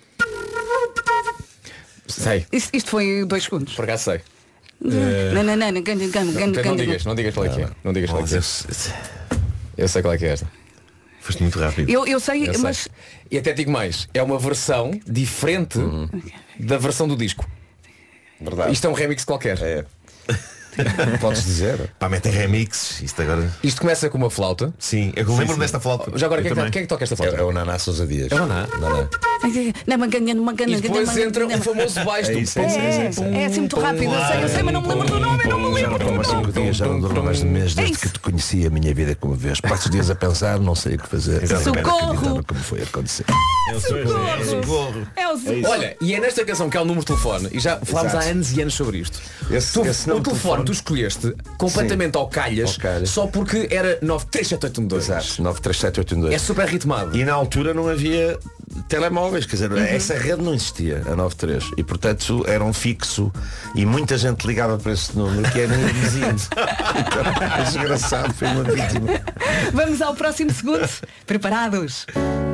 Sei. Isto, isto foi dois segundos. Por acaso sei. Uh... Não, não, não, não, não, não, não digas, não digas qual é que é. Não digas qual é que é. Eu sei qual é que é esta. Foste muito rápido. Eu, eu sei, eu mas... Sei. E até digo mais, é uma versão diferente uhum. da versão do disco. Verdade. Isto é um remix qualquer. É. Podes dizer. Pá, metem remixes. Isto agora. Isto começa com uma flauta. Sim, eu lembro-me desta flauta. Já agora, Eu quem é, que, também. quem é que toca esta flauta? É, é o Naná Sousa Dias. É o Naná. Naná. E depois entra o famoso baixo. É isso, é isso, é isso, é isso. É assim muito rápido, eu sei, eu sei, mas não me lembro do nome, eu não me Já não lembro do como há cinco nome. dias, já não durmo mais de um mês desde que te conheci a minha vida como vez. Passo os dias a pensar, não sei o que fazer. Socorro! Como foi acontecer. Socorro! É o socorro. Olha, e é nesta canção que há o número de telefone. E já falámos há Exato. anos e anos sobre isto. Esse- Tu- esse o nome de telefone telefone. tu escolheste completamente ao calhas, Ao calhas. só porque era nove três sete oito um dois. Exato, nove três sete oito um dois. É super ritmado. E na altura não havia telemóveis, quer dizer, essa rede não existia, a nove três. E portanto era um fixo e muita gente ligava para esse número que era vizinho. Então, desgraçado, foi uma vítima. Vamos ao próximo segundo. Preparados?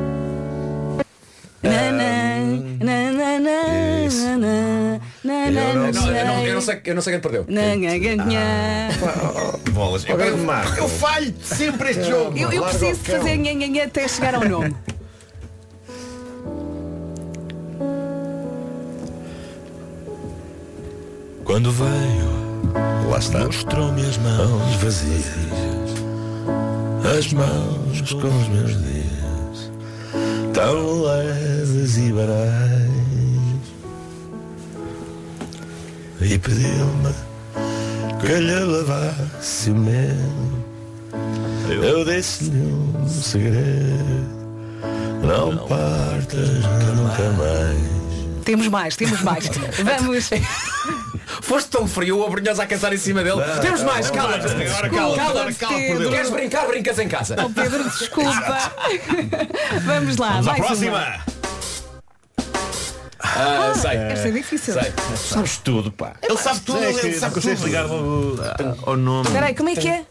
Na, na, na, na, na, Isso. na, na, na, Eu na, não, não eu não- eu não sei. sei, eu não sei quem perdeu. Na, na, na, na. Bolas. Eu, Agora eu, Marco. eu falho sempre este jogo. Eu, eu Larga preciso o de cão. fazer nhan, nhan, nhan até chegar ao nome. Quando veio, lá está, mostrou-me as mãos vazias, as mãos com os meus dias, tão leves e barais, e pediu-me que lhe lavasse o medo. Eu disse-lhe um segredo, não partas nunca mais. Temos mais, temos mais. Vamos. Foste tão frio, o Abrunhosa a cantar em cima dele. Não, Temos não, mais, não, cala-te. não, não, agora cala-te, agora cala-te, por Deus. Queres brincar, brincas em casa. Oh, Pedro, desculpa. Vamos lá, Vamos à mais próxima. uma. Ah, sei. Esta é difícil. Sei. Sabes tudo, pá. Ele sabe tudo, É ele que sabe não consegues tudo. ligar ao, ao nome. Espera aí, como é que é?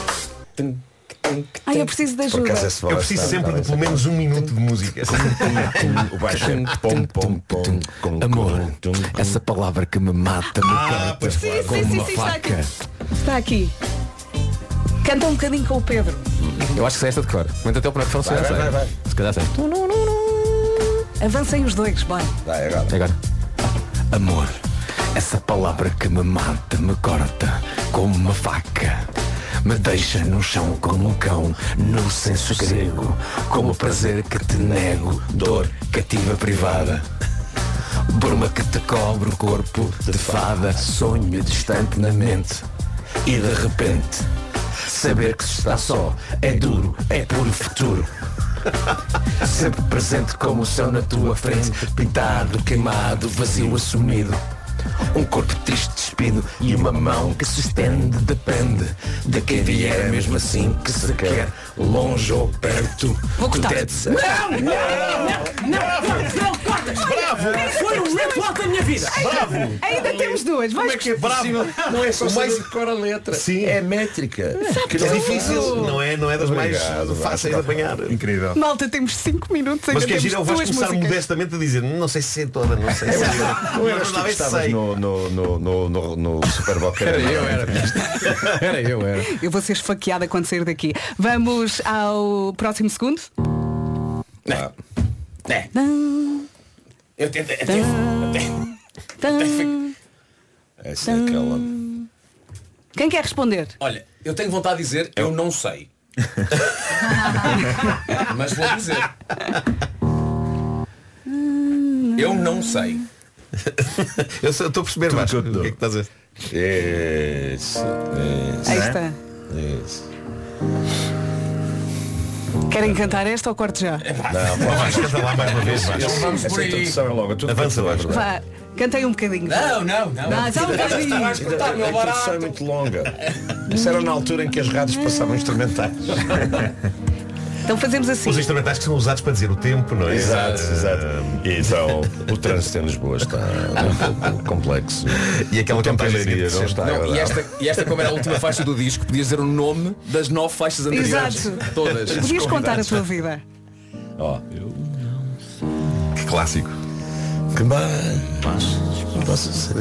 Ai, eu preciso de Por ajuda. acaso esse Eu preciso sempre de pelo menos um minuto de música. o baixo é pom, pom, pom, com Amor, com, com. essa palavra que me mata me Ah, corta pois Sim, com sim, sim, uma sim, está aqui. faca. Está aqui. Canta um bocadinho com o Pedro. Eu acho que sei esta de cor. Aguenta até o primeiro refrão, Vai, se vai, calhar vai, sei. vai. Se calhar sei. Avancem os dois, bora. Vai agora. Agora. Amor, essa palavra que me mata, me corta como uma faca. Me deixa no chão como um cão, no senso grego, como o prazer que te nego, dor cativa privada. Bruma que te cobre o corpo de fada, sonho distante na mente. E de repente, saber que se está só é duro, é puro futuro. Sempre presente como o céu na tua frente, pintado, queimado, vazio assumido. Um corpo triste despido e uma mão que se estende, depende de quem vier, mesmo assim que se quer, longe ou perto. Vou Tu cortar. deves- Não, não, não, não, não, cortas! Bravo! Foi o momento alto da minha vida! Bravo! Ainda temos duas. Vais. Bravo! Não é só O mais- saber decor a letra. Sim. É métrica. Que é difícil, não é, não é das mais Obrigado, fáceis de apanhar. Incrível. Malta, temos cinco minutos. Mas Ainda que é temos giro, eu vou duas começar músicas. modestamente a dizer, não sei se sei toda, não sei se sei. Não eras tu que estavas no, no, no, no, no, no Super Boca. Era eu, era. Era eu, era. Eu vou ser esfaqueada quando sair daqui. Vamos ao próximo segundo. Ah, É. Eu tento. eu tento- eu tento- Tan. essa é aquela. Quem quer responder? Olha, eu tenho vontade de dizer, eu não sei. Mas vou dizer. Eu não sei. Eu estou a perceber mais. O que é que estás a dizer? Isso, isso. Aí está. Isso. Querem cantar esta ou corto já? Não, Não, vais cantar lá mais uma vez. Não vamos por essa aí. introdução é logo. tudo Avança, muito vai. longa. Vá, cantei um bocadinho. Não, não, não. Não, só um bocadinho. Vais cortar, meu A introdução é barato. muito longa. Isso era na altura em que as rádios passavam instrumentais. Então fazemos assim. Os instrumentais que são usados para dizer o tempo, não é? Exato, exato. Então, o trânsito em Lisboa está um pouco complexo. E aquela o tempo em contagem Leiria não seguinte, está Não, e, agradável. esta, e esta, como era a última faixa do disco, podias dizer o nome das nove faixas anteriores. Exato. Todas. Podias contar a tua vida. Ó, Que clássico. que mais posso ser?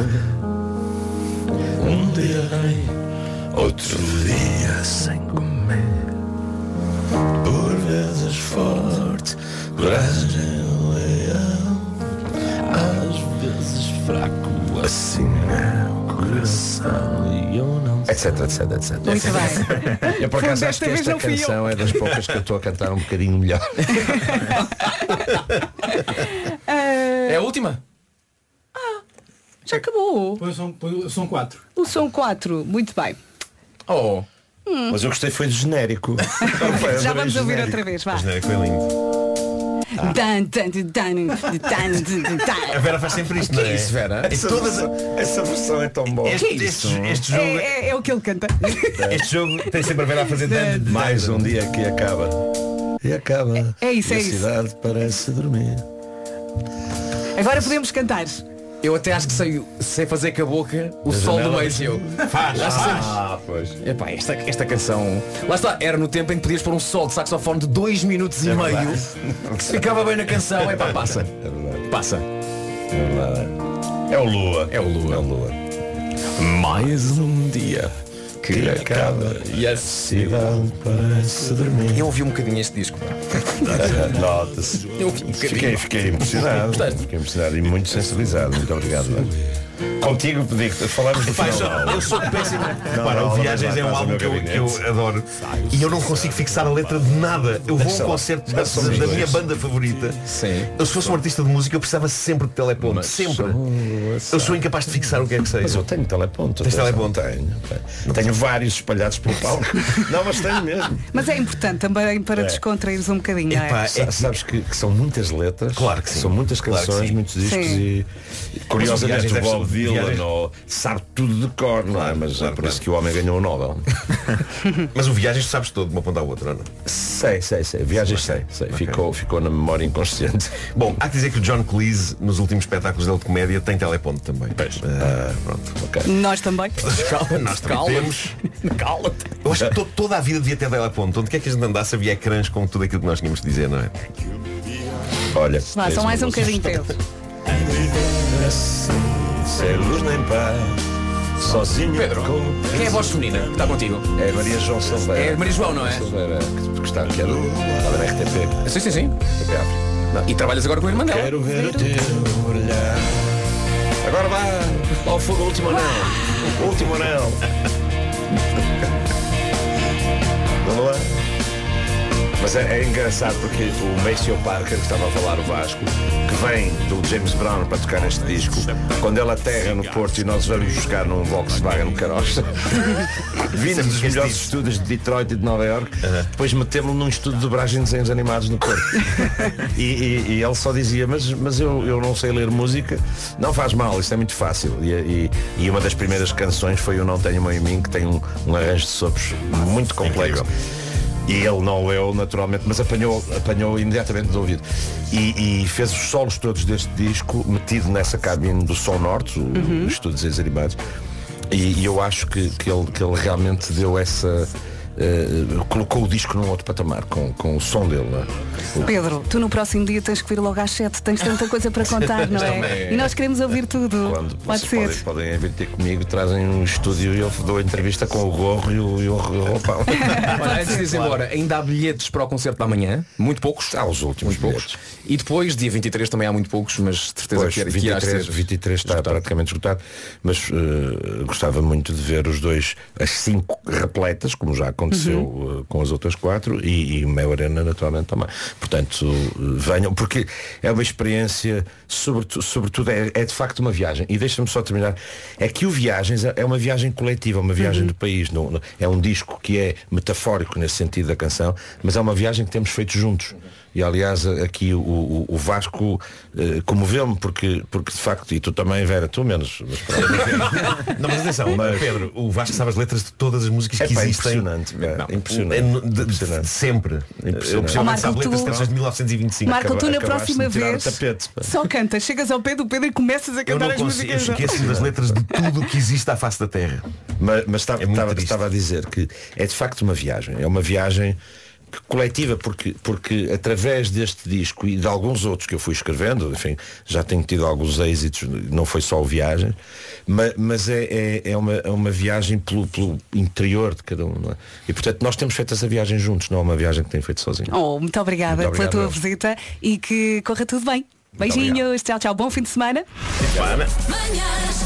Um dia vem, outro dia sem comer. Por vezes forte, coragem, leão. Às vezes fraco, assim é o coração. E eu não etc, etc, etc. Muito bem. Eu por acaso Pois, acho que desta vez esta não fui canção eu. é das poucas que eu estou a cantar um bocadinho melhor. É a última? Já acabou. São, são quatro. O som quatro, muito bem. Oh. Hum. Mas eu gostei foi do genérico. Já vamos ouvir outra vez, vá. O genérico foi lindo. Dan, dan, dan, dan, dan, dan. A Vera faz sempre isto, não é? Isso, Vera? Essa, todas... essa versão é tão boa. Este, este, este jogo, É, é, é o que ele canta. este jogo tem sempre a Vera a fazer tanto. Mais um dia que acaba. E acaba. É isso, e é a isso. cidade parece dormir. Agora podemos cantar. Eu até acho que sei, sei fazer com a boca o sol do meio e eu. Faz, Acho que faz. Ah, pois. Epá, esta, esta canção. Lá está, era no tempo em que podias pôr um sol de saxofone de dois minutos e É meio. verdade. Que se ficava bem na canção. Epá, passa. É verdade. Passa. É verdade. É o Lua. É o Lua. É o Lua. Mais um dia que acaba e a cidade parece dormir. Eu ouvi um bocadinho este disco. Nota-se. Eu ouvi um bocadinho. Fiquei, fiquei impressionado. Gostaste? Fiquei impressionado e muito sensibilizado. Muito obrigado. Contigo, digo-te, falamos do Epá, eu, final sou, da aula. eu sou péssimo. Não, Para, não, o Viagens não, é um não, álbum não, que eu, não, que eu adoro. E eu não consigo fixar a letra de nada. Eu vou a Deixa um lá. concerto da, Já somos da dois. minha banda favorita. Sim. Eu se fosse um artista de música eu precisava sempre de teleponto. Mas Sempre. sou- Eu sou incapaz de fixar o que é que seja. Mas eu tenho teleponto. Tens atenção. teleponto? Tenho. Tenho. Tenho vários espalhados pelo palco. Não, mas tenho mesmo. Mas é importante também para É. descontraires um bocadinho, não Epá, é? Sa- Sabes que, que são muitas letras. Claro que sim. São muitas Claro que canções, sim. muitos discos Sim. e curiosamente Viagens o deve Bob ser- Dylan Viagens- ou sabe tudo de cor, não é? Claro, Mas claro, é por claro. isso que o homem ganhou o Nobel. Mas o Viagens tu sabes todo de uma ponta à outra, não é? Sei, sei, sei. Viagens sei, sei. Ficou, ficou na memória inconsciente. Bom, há que dizer que o John Cleese, nos últimos espetáculos dele de comédia, tem teleponto também. Ah, pronto, ok. Nós também. Calma, nós também temos. Cala-te. Eu acho que to- toda a vida devia ter teleponto. Onde quer que a gente andasse havia ecrãs com tudo aquilo que nós tínhamos de dizer, não é? Olha. Vá, só mais um bocadinho Pedro. Sem luz nem paz. Sozinho. Pedro, com... quem é a voz feminina que está contigo? É Maria João Silveira. É Maria João, não é? Silveira, que, que está, que é do, lá da R T P. Sim, sim, sim. R T P África. E trabalhas agora com a irmã dela. Quero ver o teu olhar. Agora vá ao fogo, o último anel. O último anel. Vamos lá. Mas é, é engraçado porque o Maceo Parker, que estava a falar o Vasco, que vem do James Brown para tocar neste disco, quando ele aterra no Porto e nós vamos buscar num Volkswagen Carossa, vindo dos melhores estúdios de Detroit e de Nova York, depois metemos-lo num estúdio de dobragem de desenhos animados no Porto. E, e- e ele só dizia, mas, mas eu, eu não sei ler música, não faz mal, isto é muito fácil. E, e- e uma das primeiras canções foi o Não Tenho Mãe em Mim, que tem um, um arranjo de sopros muito complexo. E ele não leu naturalmente, mas apanhou, apanhou imediatamente do ouvido. E, e fez os solos todos deste disco metido nessa cabine do Som Norte, o, Uhum. os estúdios exarimados. E, e eu acho que, que, ele, que ele realmente deu essa. eh, colocou o disco num outro patamar com, com o som dele. Não é? O- Pedro, tu no próximo dia tens que vir logo às sete, tens tanta coisa para contar, não é? Também. E nós queremos ouvir tudo. Quando Pode vocês ser. podem, podem vir ter comigo, trazem um estúdio e eu dou a entrevista com o gorro e o, e o roupão. Olha, antes de ir embora, ainda há bilhetes para o concerto da manhã, muito poucos. Há os últimos muito poucos. E depois, dia vinte e três também há muito poucos, mas de certeza Pois, que, era, que vinte irá e três, ser. vinte e três está praticamente esgotado, mas eh, gostava muito de ver os dois, as cinco repletas, como já aconteceu Uhum. eh, com as outras quatro, e, e o Mel Arena naturalmente também. Portanto, eh, venham, porque é uma experiência, sobretudo, sobretudo é, é de facto uma viagem. E deixa-me só terminar, é que o Viagens é uma viagem coletiva, uma viagem Uhum. do país. Não, não- é um disco que é metafórico nesse sentido da canção, mas é uma viagem que temos feito juntos. E aliás aqui o, o, o Vasco eh, comoveu-me porque, porque de facto, e tu também, Vera, tu menos. Mas, pronto. Não, mas atenção, Mas- Pedro, o Vasco sabe as letras de todas as músicas É que pá, existem. impressionante, é, Não, impressionante. é no- de- de- Impressionante. Sempre. Eu possivelmente Oh, Marco, sabe letras de tu- canções de mil novecentos e vinte e cinco. Marco, tu na acabaste próxima de tirar o vez tapete, pá. só cantas, chegas ao pé do Pedro e começas a Eu cantar não as consigo, eu músicas. esqueço das letras de tudo o que existe à face da Terra. Mas, mas estava, É muito estava, triste. estava a dizer que é de facto uma viagem. É uma viagem coletiva, porque, porque através deste disco e de alguns outros que eu fui escrevendo, enfim, já tenho tido alguns êxitos, não foi só o Viagem, mas, mas é, é, é, uma, é uma viagem pelo, pelo interior de cada um, não é? E portanto nós temos feito essa viagem juntos, não é uma viagem que tenho feito sozinho. Oh, muito obrigada Muito pela obrigado, tua eu. visita e que corra tudo bem. Beijinhos, tchau, tchau, bom fim de semana.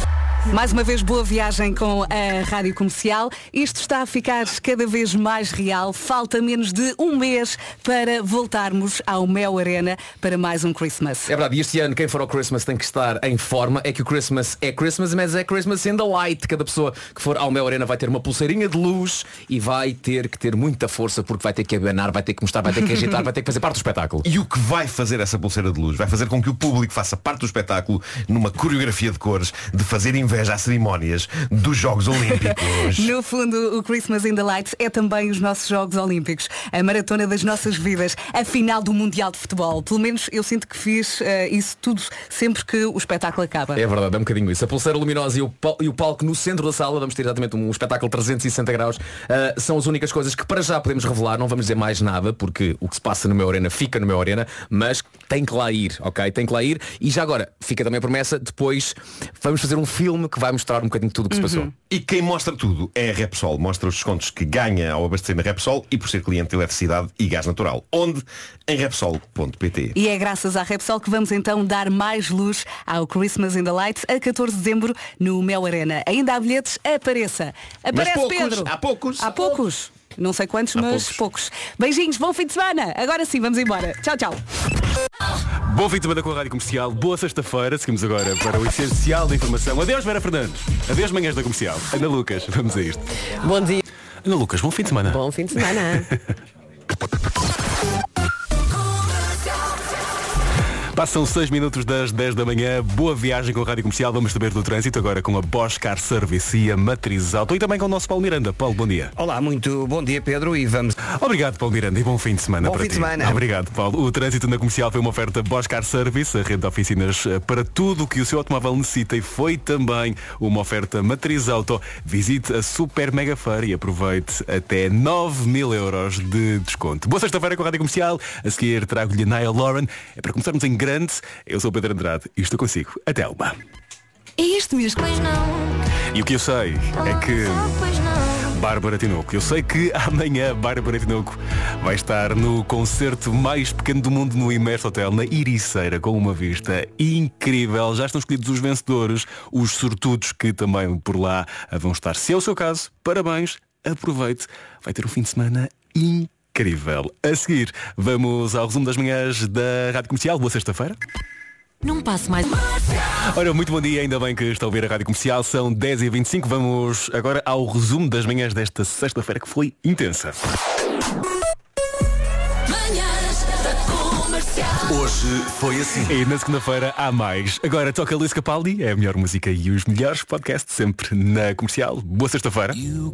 Mais uma vez, boa viagem com a Rádio Comercial. Isto está a ficar cada vez mais real. Falta menos de um mês para voltarmos ao Mel Arena para mais um Christmas. É verdade, e este ano quem for ao Christmas tem que estar em forma. É que o Christmas é Christmas, mas é Christmas in the light. Cada pessoa que for ao Mel Arena vai ter uma pulseirinha de luz e vai ter que ter muita força porque vai ter que abanar, vai ter que mostrar, vai ter que agitar, vai ter que fazer parte do espetáculo. E o que vai fazer essa pulseira de luz? Vai fazer com que o público faça parte do espetáculo numa coreografia de cores de fazer inveja às cerimónias dos Jogos Olímpicos. No fundo, o Christmas in the Lights é também os nossos Jogos Olímpicos, a maratona das nossas vidas, a final do Mundial de Futebol. Pelo menos eu sinto que fiz uh, isso tudo sempre que o espetáculo acaba. É verdade, é um bocadinho isso. A pulseira luminosa e o, pal- e o palco no centro da sala, vamos ter exatamente um espetáculo trezentos e sessenta graus, uh, são as únicas coisas que para já podemos revelar, não vamos dizer mais nada, porque o que se passa no Mel Arena fica no Mel Arena, mas tem que lá ir, ok? Tem que lá ir. E já agora, fica também a promessa, depois vamos fazer um filme que vai mostrar um bocadinho de tudo o que uhum. se passou. E quem mostra tudo é a Repsol. Mostra os descontos que ganha ao abastecer na Repsol e por ser cliente de eletricidade e gás natural. Onde? Em repsol ponto pt. E é graças à Repsol que vamos então dar mais luz ao Christmas in the Lights a catorze de dezembro no Mel Arena. Ainda há bilhetes, apareça. Aparece, poucos, Pedro. há poucos. Há poucos. Não sei quantos, Há mas poucos. poucos. Beijinhos, bom fim de semana. Agora sim, vamos embora. Tchau, tchau. Bom fim de semana com a Rádio Comercial. Boa sexta-feira. Seguimos agora para o essencial da informação. Adeus, Vera Fernandes. Adeus, manhãs da Comercial. Ana Lucas, vamos a isto. Bom dia. Ana Lucas, bom fim de semana. Bom fim de semana. Passam seis minutos das dez da manhã. Boa viagem com a Rádio Comercial. Vamos saber do trânsito agora com a Bosch Car Service e a Matriz Auto. E também com o nosso Paulo Miranda. Paulo, bom dia. Olá, muito bom dia, Pedro, e vamos... Obrigado, Paulo Miranda, e bom fim de semana bom para fim ti. de semana. Obrigado, Paulo. O trânsito na Comercial foi uma oferta Bosch Car Service, a rede de oficinas para tudo o que o seu automóvel necessita, e foi também uma oferta Matriz Auto. Visite a Super Mega Feira e aproveite até nove mil euros de desconto. Boa sexta-feira com a Rádio Comercial. A seguir trago-lhe a Niall Lauren. É para começarmos em grande. Eu sou o Pedro Andrade e estou consigo. Até uma. É este mesmo. Pois não. E o que eu sei é que Bárbara Tinoco, eu sei que amanhã Bárbara Tinoco vai estar no concerto mais pequeno do mundo no Imerso Hotel, na Ericeira, com uma vista incrível. Já estão escolhidos os vencedores, os sortudos que também por lá vão estar. Se é o seu caso, parabéns, aproveite, vai ter um fim de semana incrível. A seguir, vamos ao resumo das manhãs da Rádio Comercial. Boa sexta-feira. Não passo mais. Ora, muito bom dia, ainda bem que está a ouvir a Rádio Comercial. São dez e vinte e cinco. Vamos agora ao resumo das manhãs desta sexta-feira, que foi intensa. Hoje foi assim. E na segunda-feira há mais. Agora toca Luís Capaldi, é a melhor música e os melhores podcasts sempre na Comercial. Boa sexta-feira.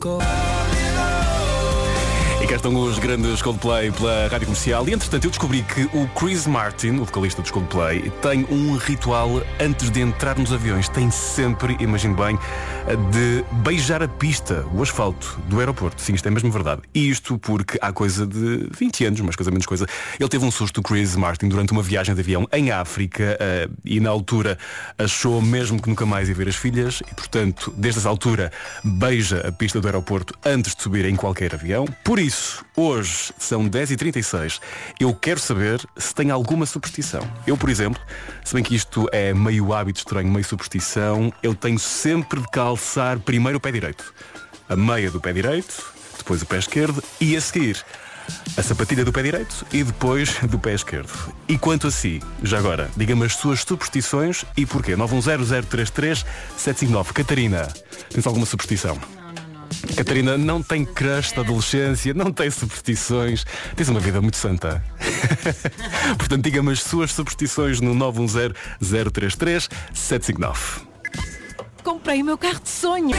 E cá estão os grandes Coldplay pela Rádio Comercial. E entretanto eu descobri que o Chris Martin, o vocalista dos Coldplay, tem um ritual antes de entrar nos aviões. Tem sempre, imagino bem, de beijar a pista, o asfalto do aeroporto. Sim, isto é mesmo verdade. E isto porque há coisa de vinte anos, mas coisa menos coisa. Ele teve um susto, o Chris Martin, durante uma viagem de avião em África uh, e na altura achou mesmo que nunca mais ia ver as filhas e, portanto, desde essa altura beija a pista do aeroporto antes de subir em qualquer avião. Por isso, hoje são dez e trinta e seis. Eu quero saber se tem alguma superstição. Eu, por exemplo, se bem que isto é meio hábito estranho, meio superstição, eu tenho sempre de calçar primeiro o pé direito. A meia do pé direito, depois o pé esquerdo e a seguir a sapatilha do pé direito e depois do pé esquerdo. E quanto a si, já agora, diga-me as suas superstições e porquê. nove um zero zero três três sete cinco nove. Catarina, tens alguma superstição? Catarina não tem crush da adolescência, não tem superstições, tens uma vida muito santa. Portanto, diga-me as suas superstições no nove um zero zero três três sete cinco nove. Comprei o meu carro de sonho.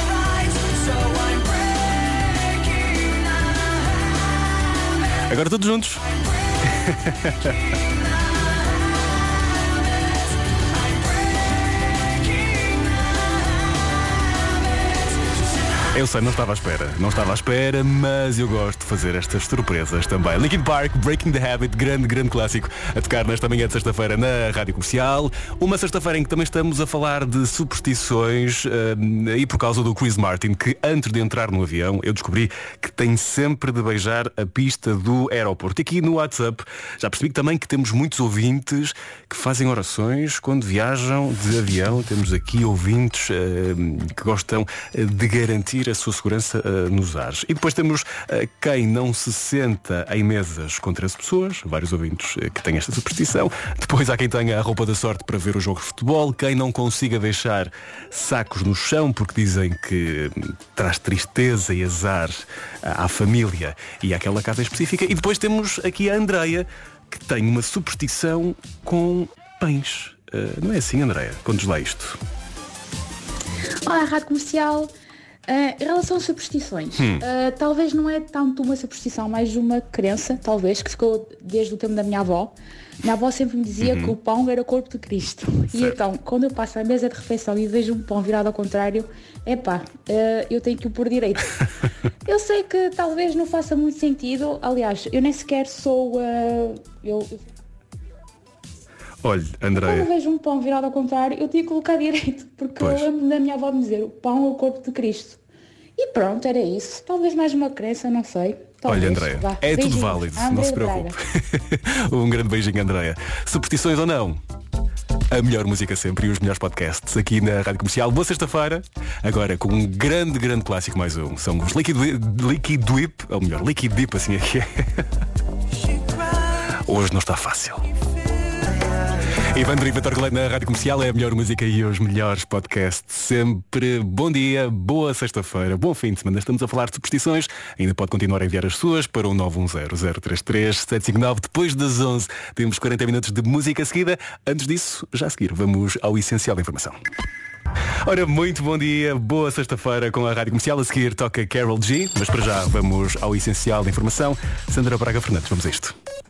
Agora todos juntos. Eu sei, não estava à espera. Não estava à espera, mas eu gosto de fazer estas surpresas também. Linkin Park, Breaking the Habit, grande, grande clássico, a tocar nesta manhã de sexta-feira na Rádio Comercial. Uma sexta-feira em que também estamos a falar de superstições uh, e por causa do Chris Martin, que antes de entrar no avião, eu descobri que tem sempre de beijar a pista do aeroporto. E aqui no WhatsApp já percebi também que temos muitos ouvintes que fazem orações quando viajam de avião. Temos aqui ouvintes uh, que gostam de garantir a sua segurança uh, nos ares. E depois temos uh, quem não se senta em mesas com treze pessoas, vários ouvintes uh, que têm esta superstição. Depois há quem tenha a roupa da sorte para ver o jogo de futebol, quem não consiga deixar sacos no chão porque dizem que uh, traz tristeza e azar uh, à família e àquela casa específica. E depois temos aqui a Andreia, que tem uma superstição com pães. Uh, não é assim, Andreia? Conta-nos lá isto. Olá, Rádio Comercial. Uh, em relação a superstições, Hum. uh, talvez não é tanto uma superstição, mais uma crença, talvez, que ficou desde o tempo da minha avó. Minha avó sempre me dizia Uhum. que o pão era o corpo de Cristo. E então, quando eu passo à mesa de refeição e vejo um pão virado ao contrário, epá, uh, eu tenho que o pôr direito. Eu sei que talvez não faça muito sentido, aliás, eu nem sequer sou... Uh, eu, Olha, Quando Andreia. vejo um pão virado ao contrário, eu tenho que colocar direito, porque Pois. eu lembro da minha avó me dizer, o pão é o corpo de Cristo. E pronto, era isso. Talvez mais uma crença, não sei. Talvez. Olha, Andreia, Vá, é tudo beijinhos. válido, Andreia não se Braga. preocupe. Um grande beijinho, Andreia. Superstições ou não? A melhor música sempre e os melhores podcasts aqui na Rádio Comercial. Boa sexta-feira, agora com um grande, grande clássico mais um. São os Liquid, Liquid Whip, ou melhor, Liquid Dip, assim aqui é. Hoje não está fácil. Ivandro e Vitor Galeno na Rádio Comercial, é a melhor música e os melhores podcasts sempre. Bom dia, boa sexta-feira, bom fim de semana. Estamos a falar de superstições. Ainda pode continuar a enviar as suas para o nove um zero, zero três três, sete cinco nove. Depois das onze temos quarenta minutos de música seguida. Antes disso, já a seguir, vamos ao essencial da informação. Ora, muito bom dia, boa sexta-feira com a Rádio Comercial. A seguir toca Carol G, mas para já vamos ao essencial da informação. Sandra Braga Fernandes, vamos a isto.